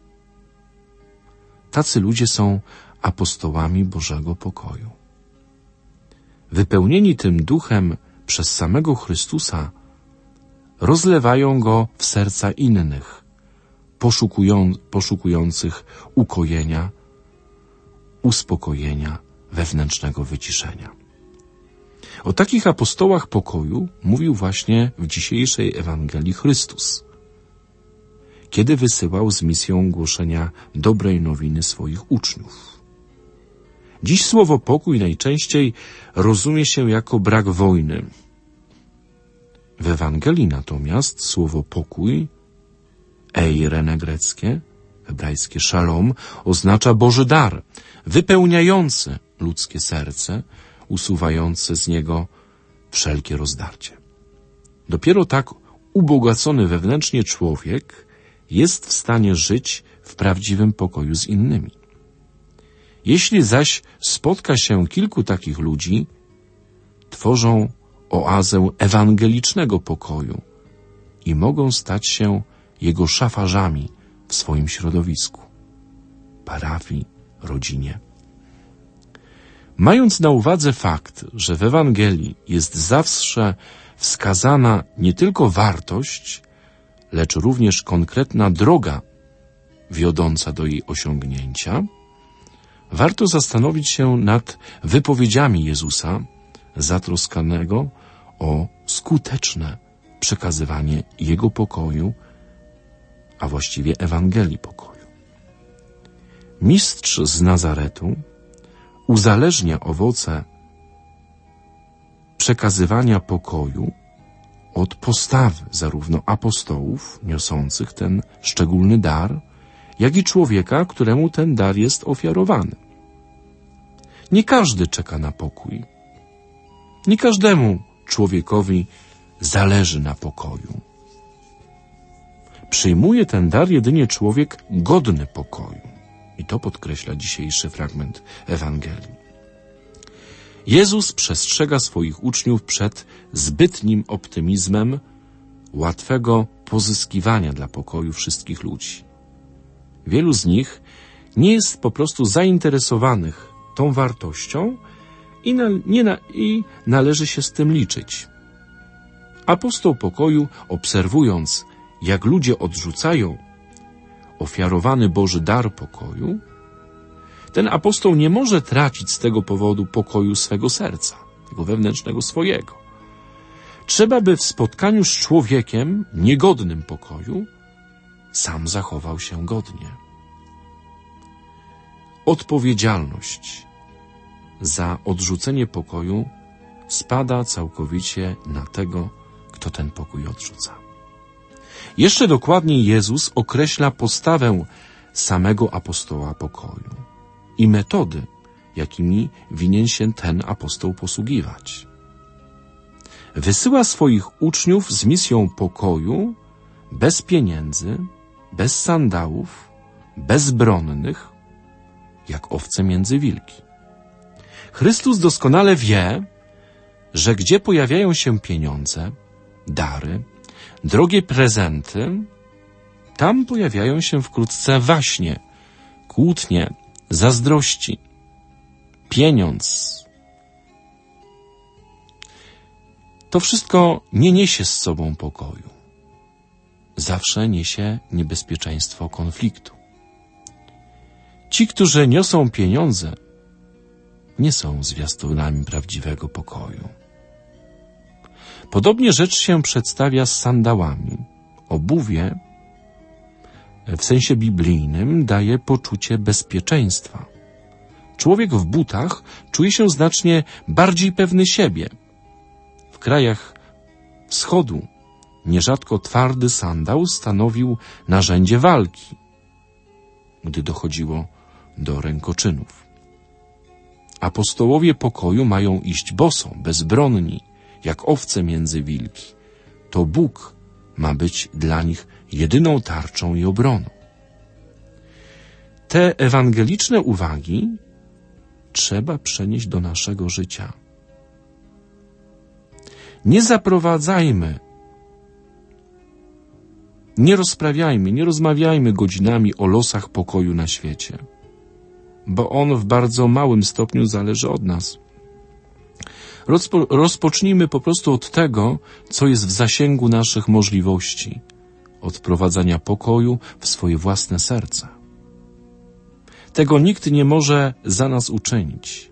[SPEAKER 2] Tacy ludzie są apostołami Bożego pokoju. Wypełnieni tym duchem przez samego Chrystusa, rozlewają go w serca innych, poszukujących ukojenia, uspokojenia, wewnętrznego wyciszenia. O takich apostołach pokoju mówił właśnie w dzisiejszej Ewangelii Chrystus, kiedy wysyłał z misją głoszenia dobrej nowiny swoich uczniów. Dziś słowo pokój najczęściej rozumie się jako brak wojny. W Ewangelii natomiast słowo pokój, eirene greckie, hebrajskie szalom, oznacza Boży dar, wypełniający ludzkie serce, usuwający z niego wszelkie rozdarcie. Dopiero tak ubogacony wewnętrznie człowiek jest w stanie żyć w prawdziwym pokoju z innymi. Jeśli zaś spotka się kilku takich ludzi, tworzą oazę ewangelicznego pokoju i mogą stać się jego szafarzami w swoim środowisku, parafii, rodzinie. Mając na uwadze fakt, że w Ewangelii jest zawsze wskazana nie tylko wartość, lecz również konkretna droga wiodąca do jej osiągnięcia, warto zastanowić się nad wypowiedziami Jezusa zatroskanego o skuteczne przekazywanie Jego pokoju, a właściwie Ewangelii pokoju. Mistrz z Nazaretu uzależnia owoce przekazywania pokoju od postawy zarówno apostołów niosących ten szczególny dar, jak i człowieka, któremu ten dar jest ofiarowany. Nie każdy czeka na pokój. Nie każdemu człowiekowi zależy na pokoju. Przyjmuje ten dar jedynie człowiek godny pokoju. I to podkreśla dzisiejszy fragment Ewangelii. Jezus przestrzega swoich uczniów przed zbytnim optymizmem łatwego pozyskiwania dla pokoju wszystkich ludzi. Wielu z nich nie jest po prostu zainteresowanych tą wartością i należy się z tym liczyć. Apostoł pokoju, obserwując, jak ludzie odrzucają ofiarowany Boży dar pokoju, ten apostoł nie może tracić z tego powodu pokoju swego serca, tego wewnętrznego swojego. Trzeba, by w spotkaniu z człowiekiem niegodnym pokoju sam zachował się godnie. Odpowiedzialność za odrzucenie pokoju spada całkowicie na tego, kto ten pokój odrzuca. Jeszcze dokładniej Jezus określa postawę samego apostoła pokoju i metody, jakimi winien się ten apostoł posługiwać. Wysyła swoich uczniów z misją pokoju bez pieniędzy, bez sandałów, bezbronnych, jak owce między wilki. Chrystus doskonale wie, że gdzie pojawiają się pieniądze, dary, drogie prezenty, tam pojawiają się wkrótce waśnie, kłótnie, zazdrości, pieniądz. To wszystko nie niesie z sobą pokoju. Zawsze niesie niebezpieczeństwo konfliktu. Ci, którzy niosą pieniądze, nie są zwiastunami prawdziwego pokoju. Podobnie rzecz się przedstawia z sandałami. Obuwie w sensie biblijnym daje poczucie bezpieczeństwa. Człowiek w butach czuje się znacznie bardziej pewny siebie. W krajach wschodu nierzadko twardy sandał stanowił narzędzie walki, gdy dochodziło do rękoczynów. apostołowie pokoju mają iść boso, bezbronni, jak owce między wilki, to Bóg ma być dla nich jedyną tarczą i obroną. Te ewangeliczne uwagi trzeba przenieść do naszego życia. Nie zaprowadzajmy, nie rozprawiajmy, nie rozmawiajmy godzinami o losach pokoju na świecie, bo on w bardzo małym stopniu zależy od nas. Rozpocznijmy po prostu od tego, co jest w zasięgu naszych możliwości, od wprowadzania pokoju w swoje własne serce. Tego nikt nie może za nas uczynić.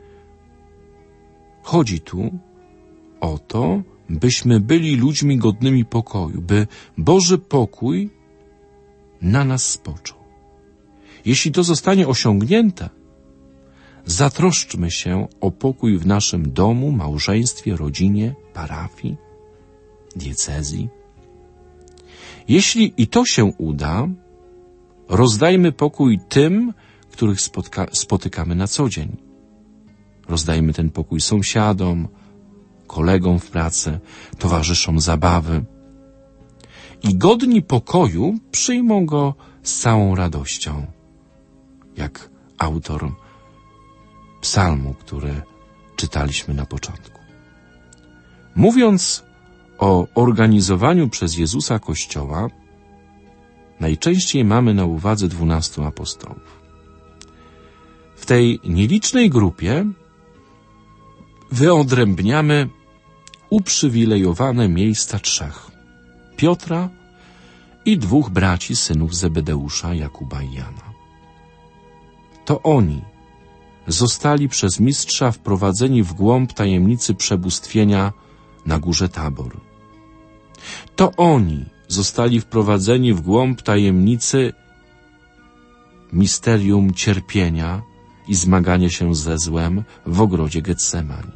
[SPEAKER 2] Chodzi tu o to, byśmy byli ludźmi godnymi pokoju, by Boży pokój na nas spoczął. Jeśli to zostanie osiągnięte, zatroszczmy się o pokój w naszym domu, małżeństwie, rodzinie, parafii, diecezji. Jeśli i to się uda, rozdajmy pokój tym, których spotykamy na co dzień. Rozdajmy ten pokój sąsiadom, kolegom w pracy, towarzyszom zabawy. I godni pokoju przyjmą go z całą radością, jak autor psalmu, który czytaliśmy na początku. Mówiąc o organizowaniu przez Jezusa Kościoła, najczęściej mamy na uwadze 12 apostołów. W tej nielicznej grupie wyodrębniamy uprzywilejowane miejsca 3: Piotra i 2 braci, synów Zebedeusza, Jakuba i Jana. To oni zostali przez mistrza wprowadzeni w głąb tajemnicy przebóstwienia na górze Tabor. To oni zostali wprowadzeni w głąb tajemnicy misterium cierpienia i zmagania się ze złem w ogrodzie Getsemani.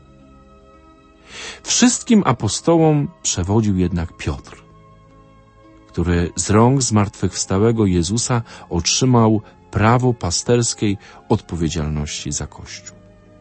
[SPEAKER 2] Wszystkim apostołom przewodził jednak Piotr, który z rąk zmartwychwstałego Jezusa otrzymał prawo pasterskiej odpowiedzialności za Kościół.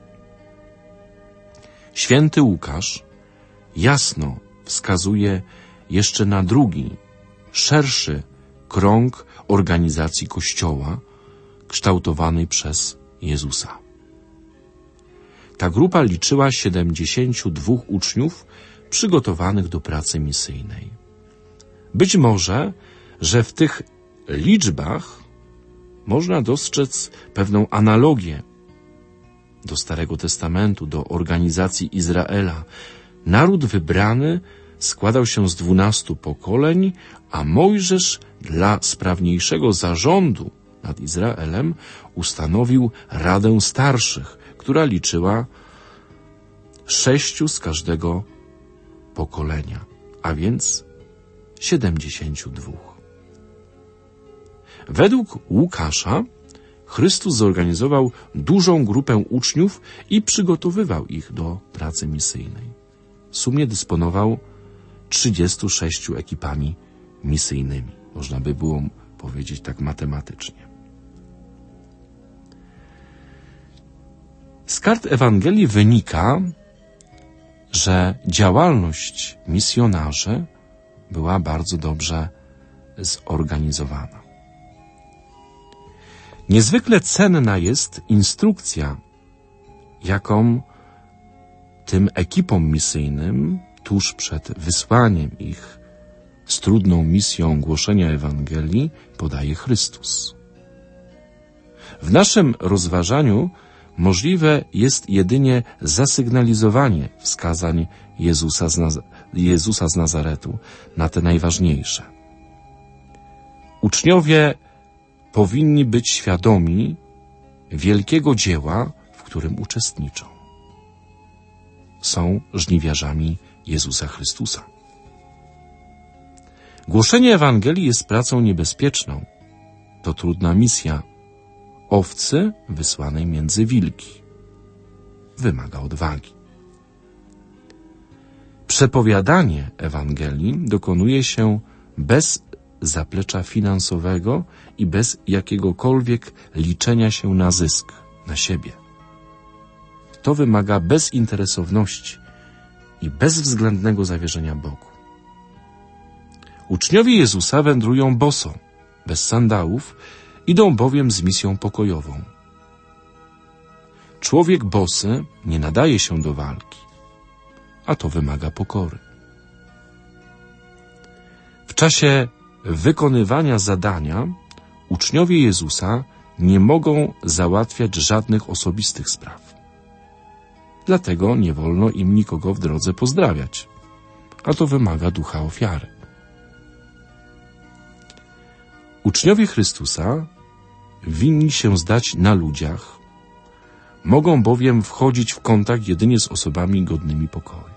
[SPEAKER 2] Święty Łukasz jasno wskazuje jeszcze na drugi, szerszy krąg organizacji Kościoła kształtowanej przez Jezusa. Ta grupa liczyła 72 uczniów przygotowanych do pracy misyjnej. Być może, że w tych liczbach można dostrzec pewną analogię do Starego Testamentu, do organizacji Izraela. Naród wybrany składał się z 12 pokoleń, a Mojżesz dla sprawniejszego zarządu nad Izraelem ustanowił Radę Starszych, która liczyła 6 z każdego pokolenia, a więc 72. Według Łukasza Chrystus zorganizował dużą grupę uczniów i przygotowywał ich do pracy misyjnej. W sumie dysponował 36 ekipami misyjnymi. Można by było powiedzieć tak matematycznie. Z kart Ewangelii wynika, że działalność misjonarzy była bardzo dobrze zorganizowana. Niezwykle cenna jest instrukcja, jaką tym ekipom misyjnym tuż przed wysłaniem ich z trudną misją głoszenia Ewangelii podaje Chrystus. W naszym rozważaniu możliwe jest jedynie zasygnalizowanie wskazań Jezusa z Nazaretu na te najważniejsze. Uczniowie powinni być świadomi wielkiego dzieła, w którym uczestniczą. Są żniwiarzami Jezusa Chrystusa. Głoszenie Ewangelii jest pracą niebezpieczną. To trudna misja owcy wysłanej między wilki. Wymaga odwagi. Przepowiadanie Ewangelii dokonuje się bez zaplecza finansowego i bez jakiegokolwiek liczenia się na zysk, na siebie. To wymaga bezinteresowności i bezwzględnego zawierzenia Bogu. Uczniowie Jezusa wędrują boso, bez sandałów, idą bowiem z misją pokojową. Człowiek bosy nie nadaje się do walki, a to wymaga pokory. W czasie wykonywania zadania uczniowie Jezusa nie mogą załatwiać żadnych osobistych spraw. Dlatego nie wolno im nikogo w drodze pozdrawiać, a to wymaga ducha ofiary. Uczniowie Chrystusa winni się zdać na ludziach, mogą bowiem wchodzić w kontakt jedynie z osobami godnymi pokoju.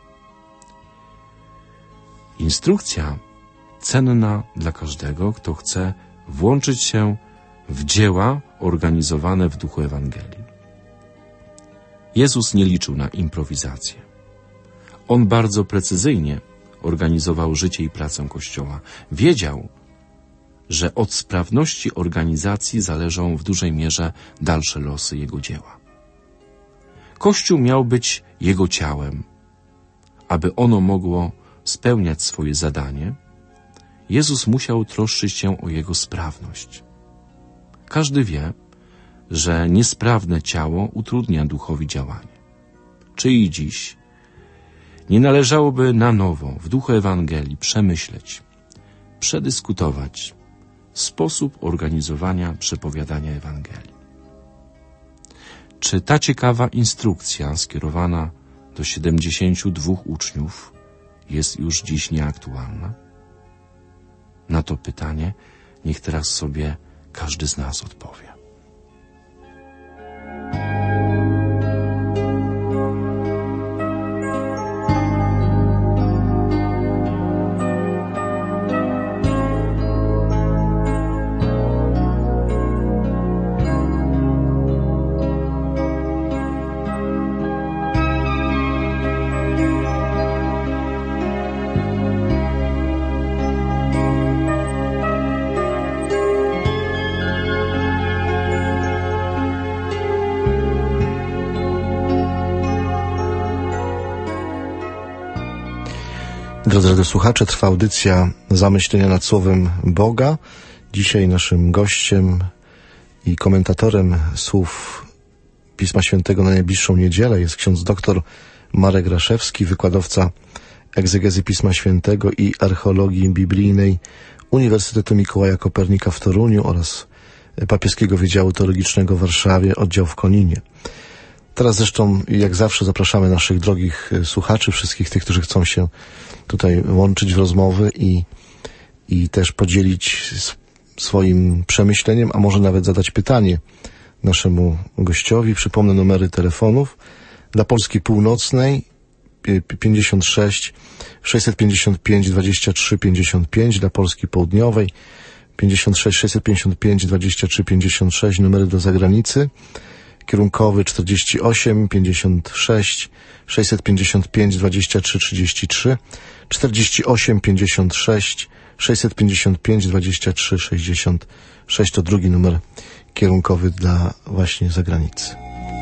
[SPEAKER 2] Instrukcja cenna dla każdego, kto chce włączyć się w dzieła organizowane w duchu Ewangelii. Jezus nie liczył na improwizację. On bardzo precyzyjnie organizował życie i pracę Kościoła. Wiedział, że od sprawności organizacji zależą w dużej mierze dalsze losy Jego dzieła. Kościół miał być Jego ciałem. Aby ono mogło spełniać swoje zadanie, Jezus musiał troszczyć się o jego sprawność. Każdy wie, że niesprawne ciało utrudnia duchowi działanie. Czy i dziś nie należałoby na nowo w duchu Ewangelii przemyśleć, przedyskutować sposób organizowania przepowiadania Ewangelii? Czy ta ciekawa instrukcja skierowana do 72 uczniów jest już dziś nieaktualna? Na to pytanie niech teraz sobie każdy z nas odpowie.
[SPEAKER 3] Drodzy radiosłuchacze, trwa audycja Zamyślenia nad Słowem Boga. Dzisiaj naszym gościem i komentatorem słów Pisma Świętego na najbliższą niedzielę jest ksiądz dr Marek Raszewski, wykładowca egzegezy Pisma Świętego i archeologii biblijnej Uniwersytetu Mikołaja Kopernika w Toruniu oraz Papieskiego Wydziału Teologicznego w Warszawie, oddział w Koninie. Teraz zresztą, jak zawsze, zapraszamy naszych drogich słuchaczy, wszystkich tych, którzy chcą się tutaj łączyć w rozmowy i też podzielić swoim przemyśleniem, a może nawet zadać pytanie naszemu gościowi. Przypomnę numery telefonów. Dla Polski Północnej 56 655 23 55, dla Polski Południowej 56 655 23 56, numery do zagranicy. Kierunkowy 48 56 655 23 33, 48 56 655 23 66 to drugi numer kierunkowy dla właśnie zagranicy.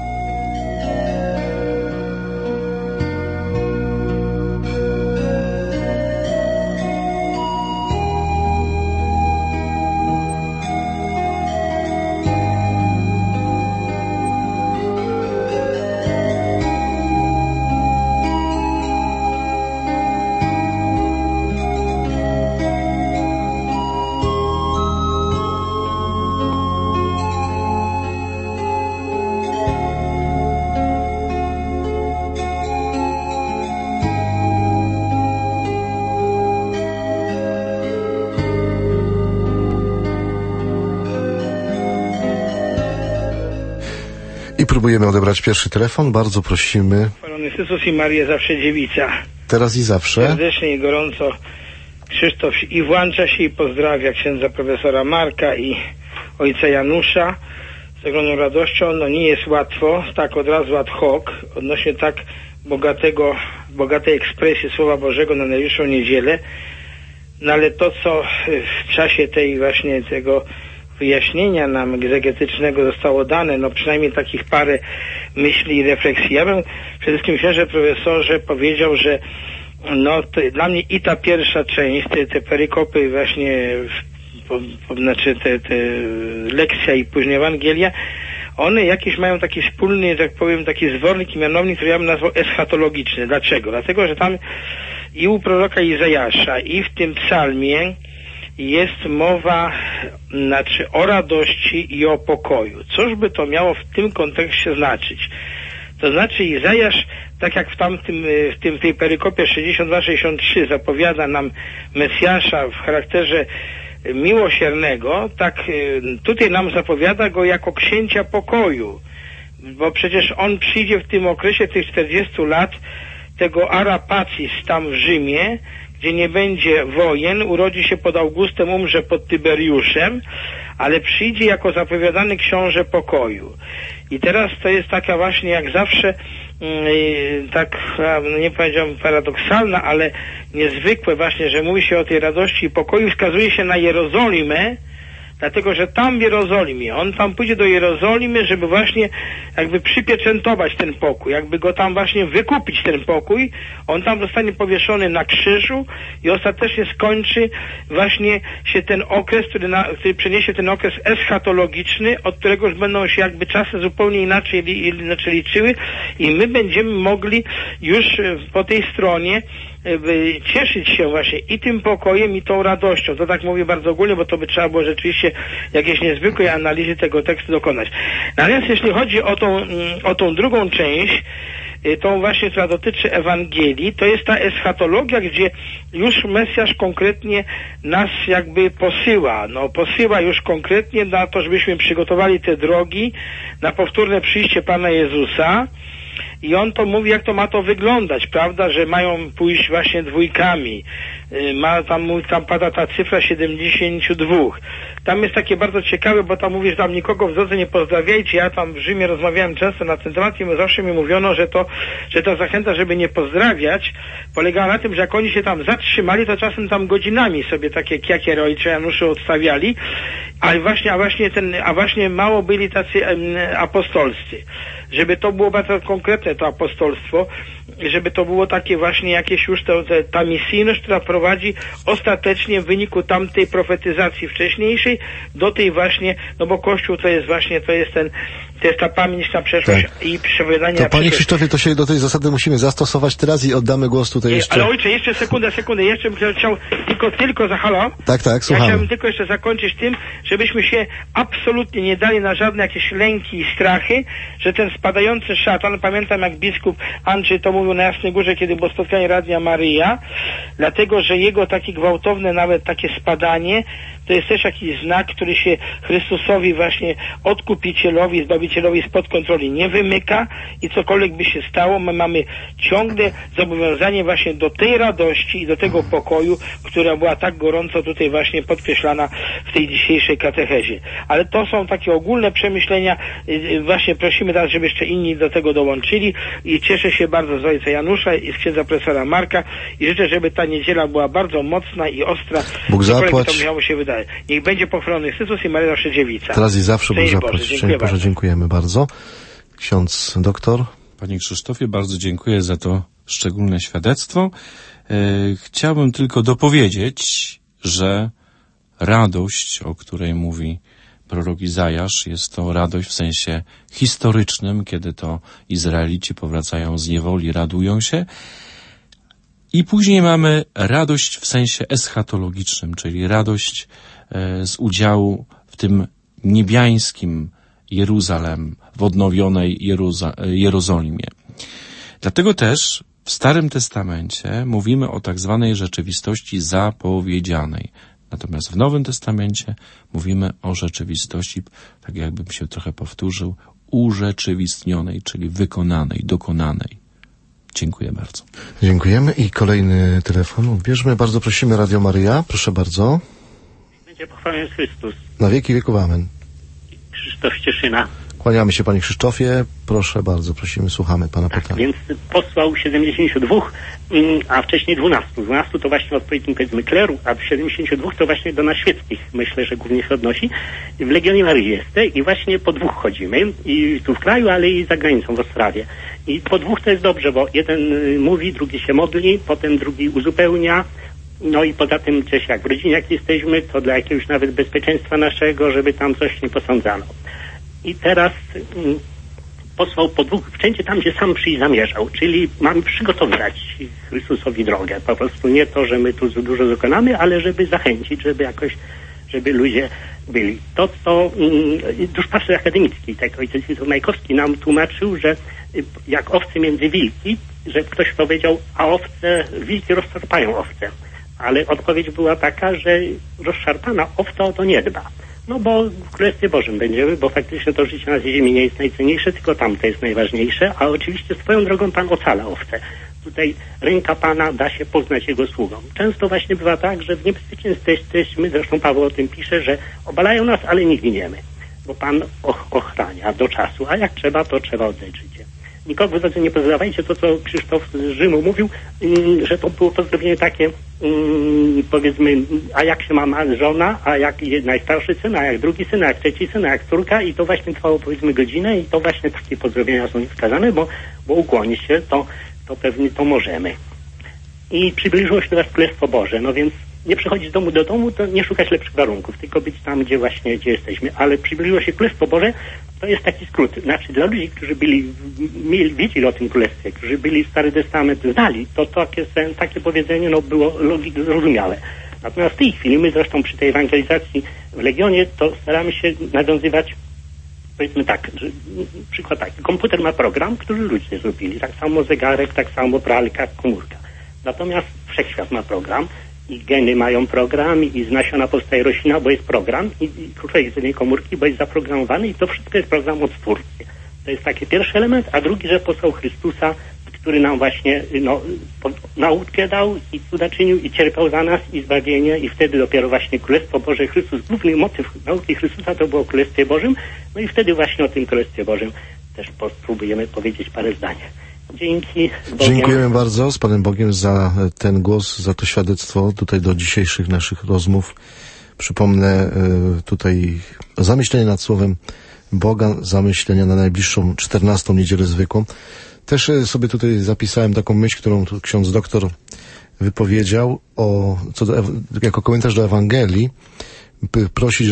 [SPEAKER 3] Próbujemy odebrać pierwszy telefon. Bardzo prosimy.
[SPEAKER 5] Chwalony Chrystus i Maria, zawsze dziewica.
[SPEAKER 3] Teraz i zawsze.
[SPEAKER 5] Serdecznie i gorąco Krzysztof i włącza się i pozdrawia księdza profesora Marka i ojca Janusza z ogromną radością. No nie jest łatwo, tak od razu ad hoc, odnośnie tak bogatej ekspresji Słowa Bożego na najbliższą niedzielę. No ale to, co w czasie tej właśnie tego wyjaśnienia nam egzegetycznego zostało dane, no przynajmniej takich parę myśli i refleksji. Ja bym przede wszystkim, księże profesorze, powiedział, że no to dla mnie i ta pierwsza część, te perykopy właśnie, znaczy te lekcja i później Ewangelia, one jakieś mają taki wspólny, tak powiem, taki zwornik i mianownik, który ja bym nazwał eschatologiczny. Dlaczego? Dlatego, że tam i u proroka Izajasza, i w tym psalmie jest mowa, znaczy, o radości i o pokoju. Cóż by to miało w tym kontekście znaczyć? To znaczy Izajasz, tak jak w tej perykopie 62-63 zapowiada nam Mesjasza w charakterze miłosiernego, tak tutaj nam zapowiada go jako księcia pokoju, bo przecież on przyjdzie w tym okresie tych 40 lat tego Arapacis tam w Rzymie, gdzie nie będzie wojen, urodzi się pod Augustem, umrze pod Tyberiuszem, ale przyjdzie jako zapowiadany książę pokoju. I teraz to jest taka właśnie jak zawsze tak, nie powiedziałbym paradoksalna, ale niezwykłe właśnie, że mówi się o tej radości i pokoju, wskazuje się na Jerozolimę, dlatego, że tam w Jerozolimie, on tam pójdzie do Jerozolimy, żeby właśnie jakby przypieczętować ten pokój, jakby go tam właśnie wykupić ten pokój, on tam zostanie powieszony na krzyżu i ostatecznie skończy właśnie się ten okres, który przeniesie ten okres eschatologiczny, od którego już będą się jakby czasy zupełnie inaczej liczyły i my będziemy mogli już po tej stronie cieszyć się właśnie i tym pokojem, i tą radością. To tak mówię bardzo ogólnie, bo to by trzeba było rzeczywiście jakiejś niezwykłej analizy tego tekstu dokonać. Natomiast jeśli chodzi o tą drugą część, tą właśnie, która dotyczy Ewangelii, to jest ta eschatologia, gdzie już Mesjasz konkretnie nas jakby posyła już konkretnie na to, żebyśmy przygotowali te drogi na powtórne przyjście Pana Jezusa. I on to mówi, jak to ma to wyglądać, prawda, że mają pójść właśnie dwójkami. Tam pada ta cyfra 72. Tam jest takie bardzo ciekawe, bo tam mówi, że tam nikogo w drodze nie pozdrawiajcie. Ja tam w Rzymie rozmawiałem często na ten temat i zawsze mi mówiono, że ta zachęta, żeby nie pozdrawiać, polegała na tym, że jak oni się tam zatrzymali, to czasem tam godzinami sobie takie kiakier ojcze Januszy odstawiali, a właśnie mało byli tacy apostolscy. Żeby to było bardzo konkretne, to apostolstwo, żeby to było takie właśnie jakieś już ta misyjność, która prowadzi ostatecznie w wyniku tamtej profetyzacji wcześniejszej do tej właśnie, no bo Kościół to jest ta pamięć na przeszłość i przepowiadanie na przyszłość.
[SPEAKER 3] Panie Krzysztofie, to się do tej zasady musimy zastosować teraz i oddamy głos tutaj jeszcze.
[SPEAKER 5] Ale ojcze, jeszcze sekundę, jeszcze bym chciał tylko halo?
[SPEAKER 3] Tak, słuchamy.
[SPEAKER 5] Ja chciałbym tylko jeszcze zakończyć tym, żebyśmy się absolutnie nie dali na żadne jakieś lęki i strachy, że ten spadający szatan, pamiętam jak biskup Andrzej to mówił na Jasnej Górze, kiedy było spotkanie Radia Maryja, dlatego, że jego takie gwałtowne nawet takie spadanie, to jest też jakiś znak, który się Chrystusowi właśnie odkupicielowi, zbawicielowi spod kontroli nie wymyka i cokolwiek by się stało, my mamy ciągle zobowiązanie właśnie do tej radości i do tego pokoju, która była tak gorąco tutaj właśnie podkreślana w tej dzisiejszej katechezie. Ale to są takie ogólne przemyślenia, właśnie prosimy teraz, żeby jeszcze inni do tego dołączyli i cieszę się bardzo z ojca Janusza i z księdza profesora Marka i życzę, żeby ta niedziela była bardzo mocna i ostra.
[SPEAKER 3] Bóg zapłać.
[SPEAKER 5] To miało się wydaje. Niech będzie pochwalony Chrystus i Maryja Nasza Dziewica.
[SPEAKER 3] Teraz i zawsze Bóg zapłać.
[SPEAKER 5] Dziękuję bardzo.
[SPEAKER 3] Dziękujemy bardzo. Ksiądz doktor.
[SPEAKER 2] Panie Krzysztofie, bardzo dziękuję za to szczególne świadectwo. Chciałbym tylko dopowiedzieć, że radość, o której mówi prorok Izajasz, jest to radość w sensie historycznym, kiedy to Izraelici powracają z niewoli, radują się. I później mamy radość w sensie eschatologicznym, czyli radość z udziału w tym niebiańskim Jeruzalem, w odnowionej Jerozolimie. Dlatego też w Starym Testamencie mówimy o tak zwanej rzeczywistości zapowiedzianej. Natomiast w Nowym Testamencie mówimy o rzeczywistości, tak jakbym się trochę powtórzył, urzeczywistnionej, czyli wykonanej, dokonanej. Dziękuję bardzo.
[SPEAKER 3] Dziękujemy i kolejny telefon odbierzmy. Bardzo prosimy Radio Maryja. Proszę bardzo.
[SPEAKER 6] Będzie pochwalony Chrystus.
[SPEAKER 3] Na wieki wieków amen.
[SPEAKER 6] Krzysztof Cieszyna.
[SPEAKER 3] Kłaniamy się, panie Krzysztofie. Proszę bardzo, prosimy, słuchamy pana pytania.
[SPEAKER 6] Więc posłał 72, a wcześniej 12. 12 to właśnie odpowiednik, powiedzmy, kleru, a 72 to właśnie do nas świeckich, myślę, że głównie się odnosi. W Legionie Maryi jest i właśnie po 2 chodzimy, i tu w kraju, ale i za granicą, w Ostrawie. I po 2 to jest dobrze, bo jeden mówi, drugi się modli, potem drugi uzupełnia. No i poza tym też jak w rodzinie jak jesteśmy, to dla jakiegoś nawet bezpieczeństwa naszego, żeby tam coś nie posądzano. I teraz posłał po 2, wszędzie tam, gdzie sam przyjść zamierzał, czyli mamy przygotowywać Chrystusowi drogę. Po prostu nie to, że my tu dużo dokonamy, ale żeby zachęcić, żeby jakoś, żeby ludzie byli. To, co duszpasterz akademicki, tak ojciec Witold Majkowski nam tłumaczył, że jak owce między wilki, że ktoś powiedział, a wilki rozszarpają owce. Ale odpowiedź była taka, że rozszarpana owca o to nie dba. No bo w Królestwie Bożym będziemy, bo faktycznie to życie na tej ziemi nie jest najcenniejsze, tylko tamte jest najważniejsze, a oczywiście swoją drogą Pan ocala owce. Tutaj ręka Pana da się poznać Jego sługom. Często właśnie bywa tak, że w niebezpieczeństwie jesteśmy, zresztą Paweł o tym pisze, że obalają nas, ale nie giniemy, bo Pan ochrania do czasu, a jak trzeba, to trzeba oddać życie. Nikogo nie pozdawajcie, to co Krzysztof z Rzymu mówił, że to było pozdrowienie takie, powiedzmy, a jak się ma żona, a jak najstarszy syn, a jak drugi syn, a jak trzeci syn, a jak córka, i to właśnie trwało, powiedzmy, godzinę, i to właśnie takie pozdrowienia są wskazane, bo ukłonić się, to pewnie to możemy. I przybliżyło się teraz Królestwo Boże, no więc nie przychodzić z domu do domu, to nie szukać lepszych warunków, tylko być tam, gdzie jesteśmy. Ale przybliżyło się Królestwo Boże, to jest taki skrót. Znaczy dla ludzi, którzy wiedzieli o tym Królestwie, którzy byli Stary Testament znali, to takie powiedzenie było zrozumiałe. Natomiast w tej chwili, my zresztą przy tej ewangelizacji w Legionie, to staramy się nawiązywać, powiedzmy tak, że, przykład taki, komputer ma program, który ludzie zrobili, tak samo zegarek, tak samo pralka, komórka. Natomiast wszechświat ma program, i geny mają program, i z nasiona powstaje roślina, bo jest program, i człowiek z jednej komórki, bo jest zaprogramowany, i to wszystko jest program od Stwórcy. To jest taki pierwszy element, a drugi, że posłał Chrystusa, który nam właśnie naukę dał i cuda czynił, i cierpiał za nas, i zbawienie, i wtedy dopiero właśnie Królestwo Boże, Chrystus, główny motyw nauki Chrystusa to było o Królestwie Bożym, no i wtedy właśnie o tym Królestwie Bożym też spróbujemy powiedzieć parę zdań. Dzięki Bogiem.
[SPEAKER 3] Dziękujemy bardzo z Panem Bogiem za ten głos, za to świadectwo tutaj do dzisiejszych naszych rozmów. Przypomnę tutaj zamyślenie nad Słowem Boga, zamyślenia na najbliższą 14. niedzielę zwykłą. Też sobie tutaj zapisałem taką myśl, którą tu ksiądz doktor wypowiedział jako komentarz do Ewangelii, by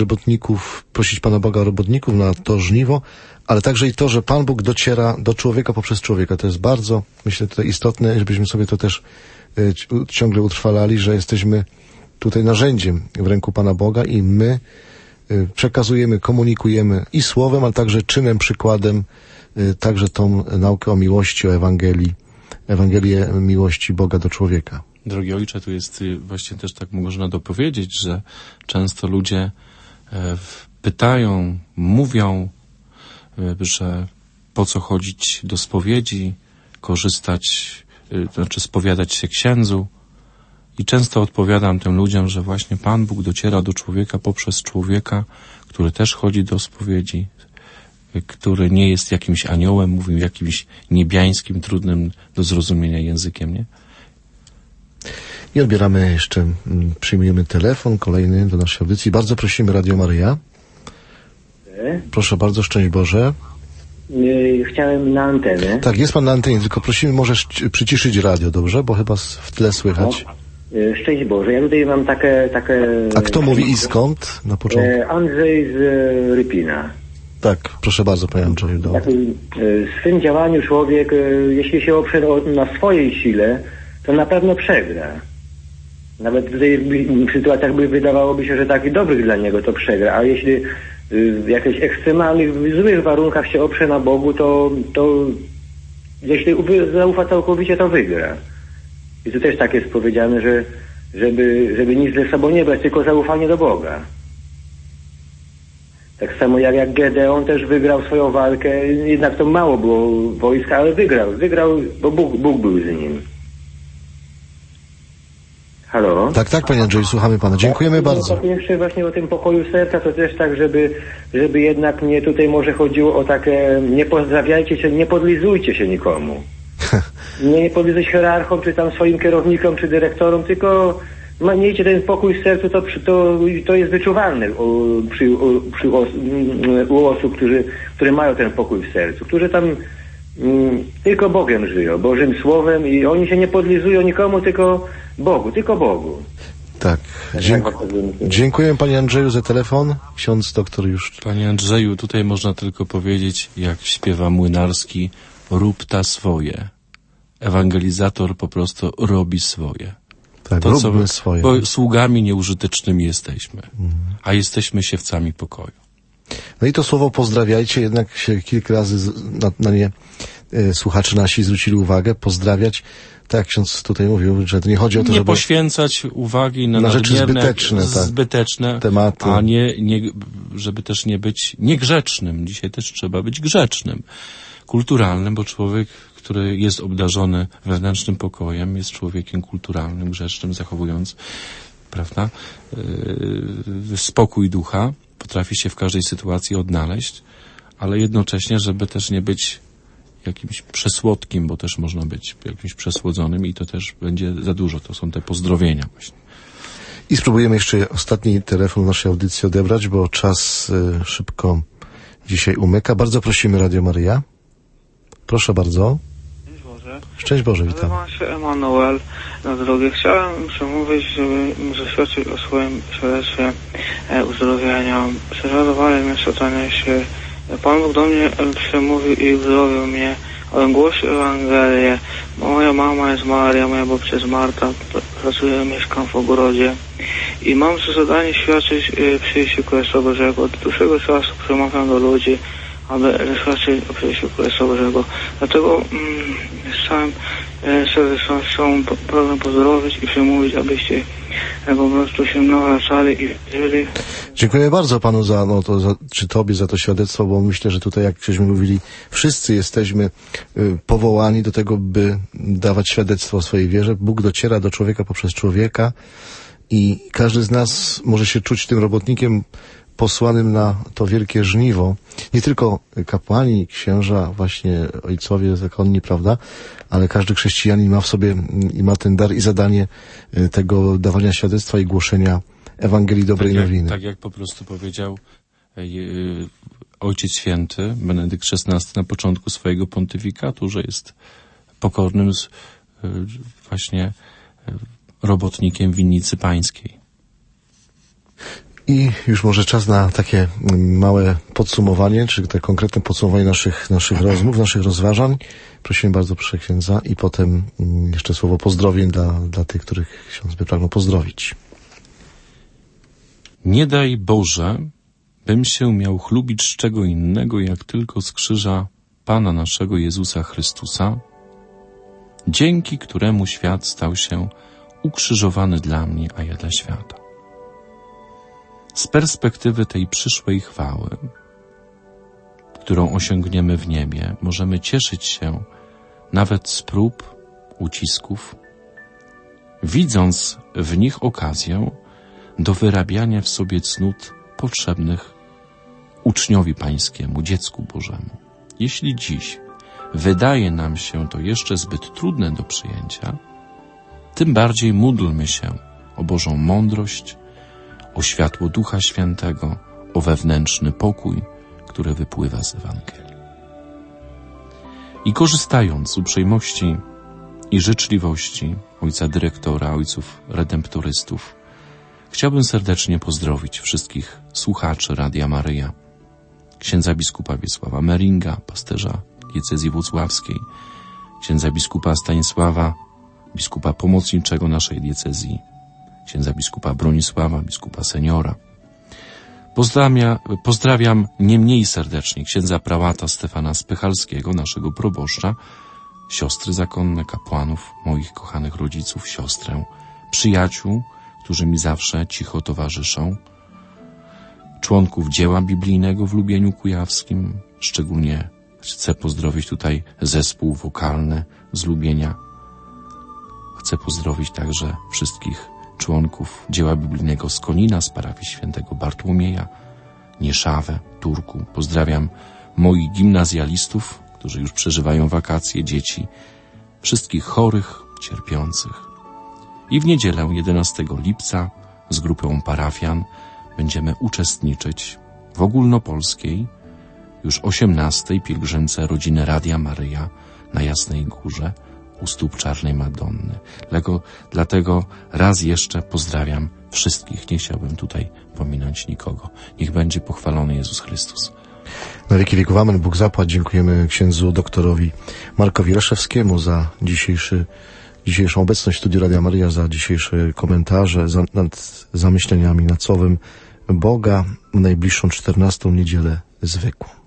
[SPEAKER 3] prosić Pana Boga o robotników na to żniwo, ale także i to, że Pan Bóg dociera do człowieka poprzez człowieka. To jest bardzo, myślę, tutaj istotne, żebyśmy sobie to też ciągle utrwalali, że jesteśmy tutaj narzędziem w ręku Pana Boga i my przekazujemy, komunikujemy i słowem, ale także czynem, przykładem, także tą naukę o miłości, o Ewangelię miłości Boga do człowieka.
[SPEAKER 2] Drogi ojcze, tu jest właśnie też tak można dopowiedzieć, że często ludzie pytają, mówią, że po co chodzić do spowiedzi, spowiadać się księdzu. I często odpowiadam tym ludziom, że właśnie Pan Bóg dociera do człowieka poprzez człowieka, który też chodzi do spowiedzi, który nie jest jakimś aniołem, mówił jakimś niebiańskim, trudnym do zrozumienia językiem, nie?
[SPEAKER 3] I odbieramy jeszcze, przyjmujemy telefon kolejny do naszej audycji. Bardzo prosimy Radio Maryja. Proszę bardzo, szczęść Boże.
[SPEAKER 7] Chciałem na antenę.
[SPEAKER 3] Tak, jest pan na antenie, tylko prosimy, możesz przyciszyć radio, dobrze? Bo chyba w tle słychać.
[SPEAKER 7] Szczęść Boże. Ja tutaj mam takie...
[SPEAKER 3] A kto mówi i skąd na początku?
[SPEAKER 7] Andrzej z Rypina.
[SPEAKER 3] Tak, proszę bardzo, panie Andrzeju.
[SPEAKER 7] W swym działaniu człowiek, jeśli się oprze na swojej sile, to na pewno przegra. Nawet w sytuacjach wydawałoby się, że takich dobrych dla niego to przegra, a jeśli w jakichś ekstremalnych, złych warunkach się oprze na Bogu, to jeśli zaufa całkowicie, to wygra. I tu też tak jest powiedziane, że żeby nic ze sobą nie brać, tylko zaufanie do Boga. Tak samo jak Gedeon też wygrał swoją walkę, jednak to mało było wojska, ale wygrał, bo Bóg był z nim. Halo?
[SPEAKER 3] Tak, panie Andrzeju, słuchamy pana. Dziękujemy bardzo.
[SPEAKER 7] Po pierwsze właśnie o tym pokoju serca, to też tak, żeby jednak nie tutaj może chodziło o takie, nie pozdrawiajcie się, nie podlizujcie się nikomu. Nie podlizujcie hierarchom, czy tam swoim kierownikom, czy dyrektorom, tylko miejcie ten pokój w sercu, to jest wyczuwalne u osób, które mają ten pokój w sercu, którzy tam tylko Bogiem żyją, Bożym Słowem i oni się nie podlizują nikomu, tylko Bogu.
[SPEAKER 3] Tak. Dziękuję panie Andrzeju za telefon. Ksiądz doktor już...
[SPEAKER 2] Panie Andrzeju, tutaj można tylko powiedzieć, jak śpiewa Młynarski, rób ta swoje. Ewangelizator po prostu robi swoje.
[SPEAKER 3] Tak, róbmy swoje.
[SPEAKER 2] Bo sługami nieużytecznymi jesteśmy, a jesteśmy siewcami pokoju.
[SPEAKER 3] No i to słowo pozdrawiajcie, jednak się kilka razy na nie słuchacze nasi zwrócili uwagę, pozdrawiać. Tak jak ksiądz tutaj mówił, że to nie chodzi o to, żeby...
[SPEAKER 2] Nie poświęcać uwagi na
[SPEAKER 3] rzeczy
[SPEAKER 2] zbyteczne
[SPEAKER 3] tematy.
[SPEAKER 2] A nie, żeby też nie być niegrzecznym. Dzisiaj też trzeba być grzecznym, kulturalnym, bo człowiek, który jest obdarzony wewnętrznym pokojem, jest człowiekiem kulturalnym, grzecznym, zachowując, prawda, spokój ducha, potrafi się w każdej sytuacji odnaleźć, ale jednocześnie, żeby też nie być jakimś przesłodkim, bo też można być jakimś przesłodzonym i to też będzie za dużo. To są te pozdrowienia właśnie.
[SPEAKER 3] I spróbujemy jeszcze ostatni telefon w naszej audycji odebrać, bo czas szybko dzisiaj umyka. Bardzo prosimy Radio Maryja. Proszę bardzo.
[SPEAKER 8] Szczęść Boże.
[SPEAKER 3] Szczęść Boże, witam.
[SPEAKER 8] Nazywam się Emanuel. Na drogie chciałem przemówić, żeby zaświadczyć o swoim świadectwie uzdrowienia. Prześladowali mnie szatanie się. Pan Bóg do mnie przemówił i uzdrowił mnie. Głoszę Ewangelię. Moja mama jest Maria, moja babcia jest Marta. Pracuję, mieszkam w ogrodzie. I mam za zadanie świadczyć przyjściu Królestwa Bożego. Od dłuższego czasu przemawiam do ludzi, aby świadczyć o przyjściu Królestwa Bożego. Dlatego z całym serdecznie pragnę pozdrowić i przemówić, abyście po prostu się nawracali i wierzyli.
[SPEAKER 3] Dziękuję bardzo panu czy tobie za to świadectwo, bo myślę, że tutaj, jak żeśmy mówili, wszyscy jesteśmy powołani do tego, by dawać świadectwo o swojej wierze. Bóg dociera do człowieka poprzez człowieka i każdy z nas może się czuć tym robotnikiem posłanym na to wielkie żniwo. Nie tylko kapłani, księża, właśnie ojcowie zakonni, prawda? Ale każdy chrześcijanin ma w sobie i ma ten dar i zadanie tego dawania świadectwa i głoszenia Ewangelii Dobrej Nowiny.
[SPEAKER 2] Tak jak po prostu powiedział Ojciec Święty, Benedykt XVI na początku swojego pontyfikatu, że jest pokornym właśnie robotnikiem winnicy pańskiej.
[SPEAKER 3] I już może czas na takie małe podsumowanie, czy te konkretne podsumowanie naszych rozmów, naszych rozważań. Prosimy bardzo, proszę księdza. I potem jeszcze słowo pozdrowień dla tych, których ksiądz by pragnął pozdrowić.
[SPEAKER 2] Nie daj Boże, bym się miał chlubić z czego innego, jak tylko z krzyża Pana naszego Jezusa Chrystusa, dzięki któremu świat stał się ukrzyżowany dla mnie, a ja dla świata. Z perspektywy tej przyszłej chwały, którą osiągniemy w niebie, możemy cieszyć się nawet z prób, ucisków, widząc w nich okazję do wyrabiania w sobie cnót potrzebnych uczniowi Pańskiemu, dziecku Bożemu. Jeśli dziś wydaje nam się to jeszcze zbyt trudne do przyjęcia, tym bardziej módlmy się o Bożą mądrość, o światło Ducha Świętego, o wewnętrzny pokój, który wypływa z Ewangelii. I korzystając z uprzejmości i życzliwości ojca dyrektora, ojców redemptorystów, chciałbym serdecznie pozdrowić wszystkich słuchaczy Radia Maryja, księdza biskupa Wiesława Meringa, pasterza diecezji włocławskiej, księdza biskupa Stanisława, biskupa pomocniczego naszej diecezji, księdza biskupa Bronisława, biskupa seniora. Pozdrawiam nie mniej serdecznie księdza prałata Stefana Spychalskiego, naszego proboszcza, siostry zakonne, kapłanów, moich kochanych rodziców, siostrę, przyjaciół, którzy mi zawsze cicho towarzyszą, członków dzieła biblijnego w Lubieniu Kujawskim. Szczególnie chcę pozdrowić tutaj zespół wokalny z Lubienia. Chcę pozdrowić także wszystkich członków dzieła biblijnego z Konina, z parafii świętego Bartłomieja, Nieszawę, Turku. Pozdrawiam moich gimnazjalistów, którzy już przeżywają wakacje, dzieci, wszystkich chorych, cierpiących. I w niedzielę 11 lipca z grupą parafian będziemy uczestniczyć w ogólnopolskiej, już 18. pielgrzymce rodziny Radia Maryja na Jasnej Górze u stóp Czarnej Madonny. Dlatego raz jeszcze pozdrawiam wszystkich. Nie chciałbym tutaj pominąć nikogo. Niech będzie pochwalony Jezus Chrystus.
[SPEAKER 3] Na wieki wieków amen. Bóg zapłać. Dziękujemy księdzu doktorowi Markowi Raszewskiemu za dzisiejszą obecność w studiu Radia Maryja, za dzisiejsze komentarze nad zamyśleniami nad Słowem Boga w najbliższą 14. niedzielę zwykłą.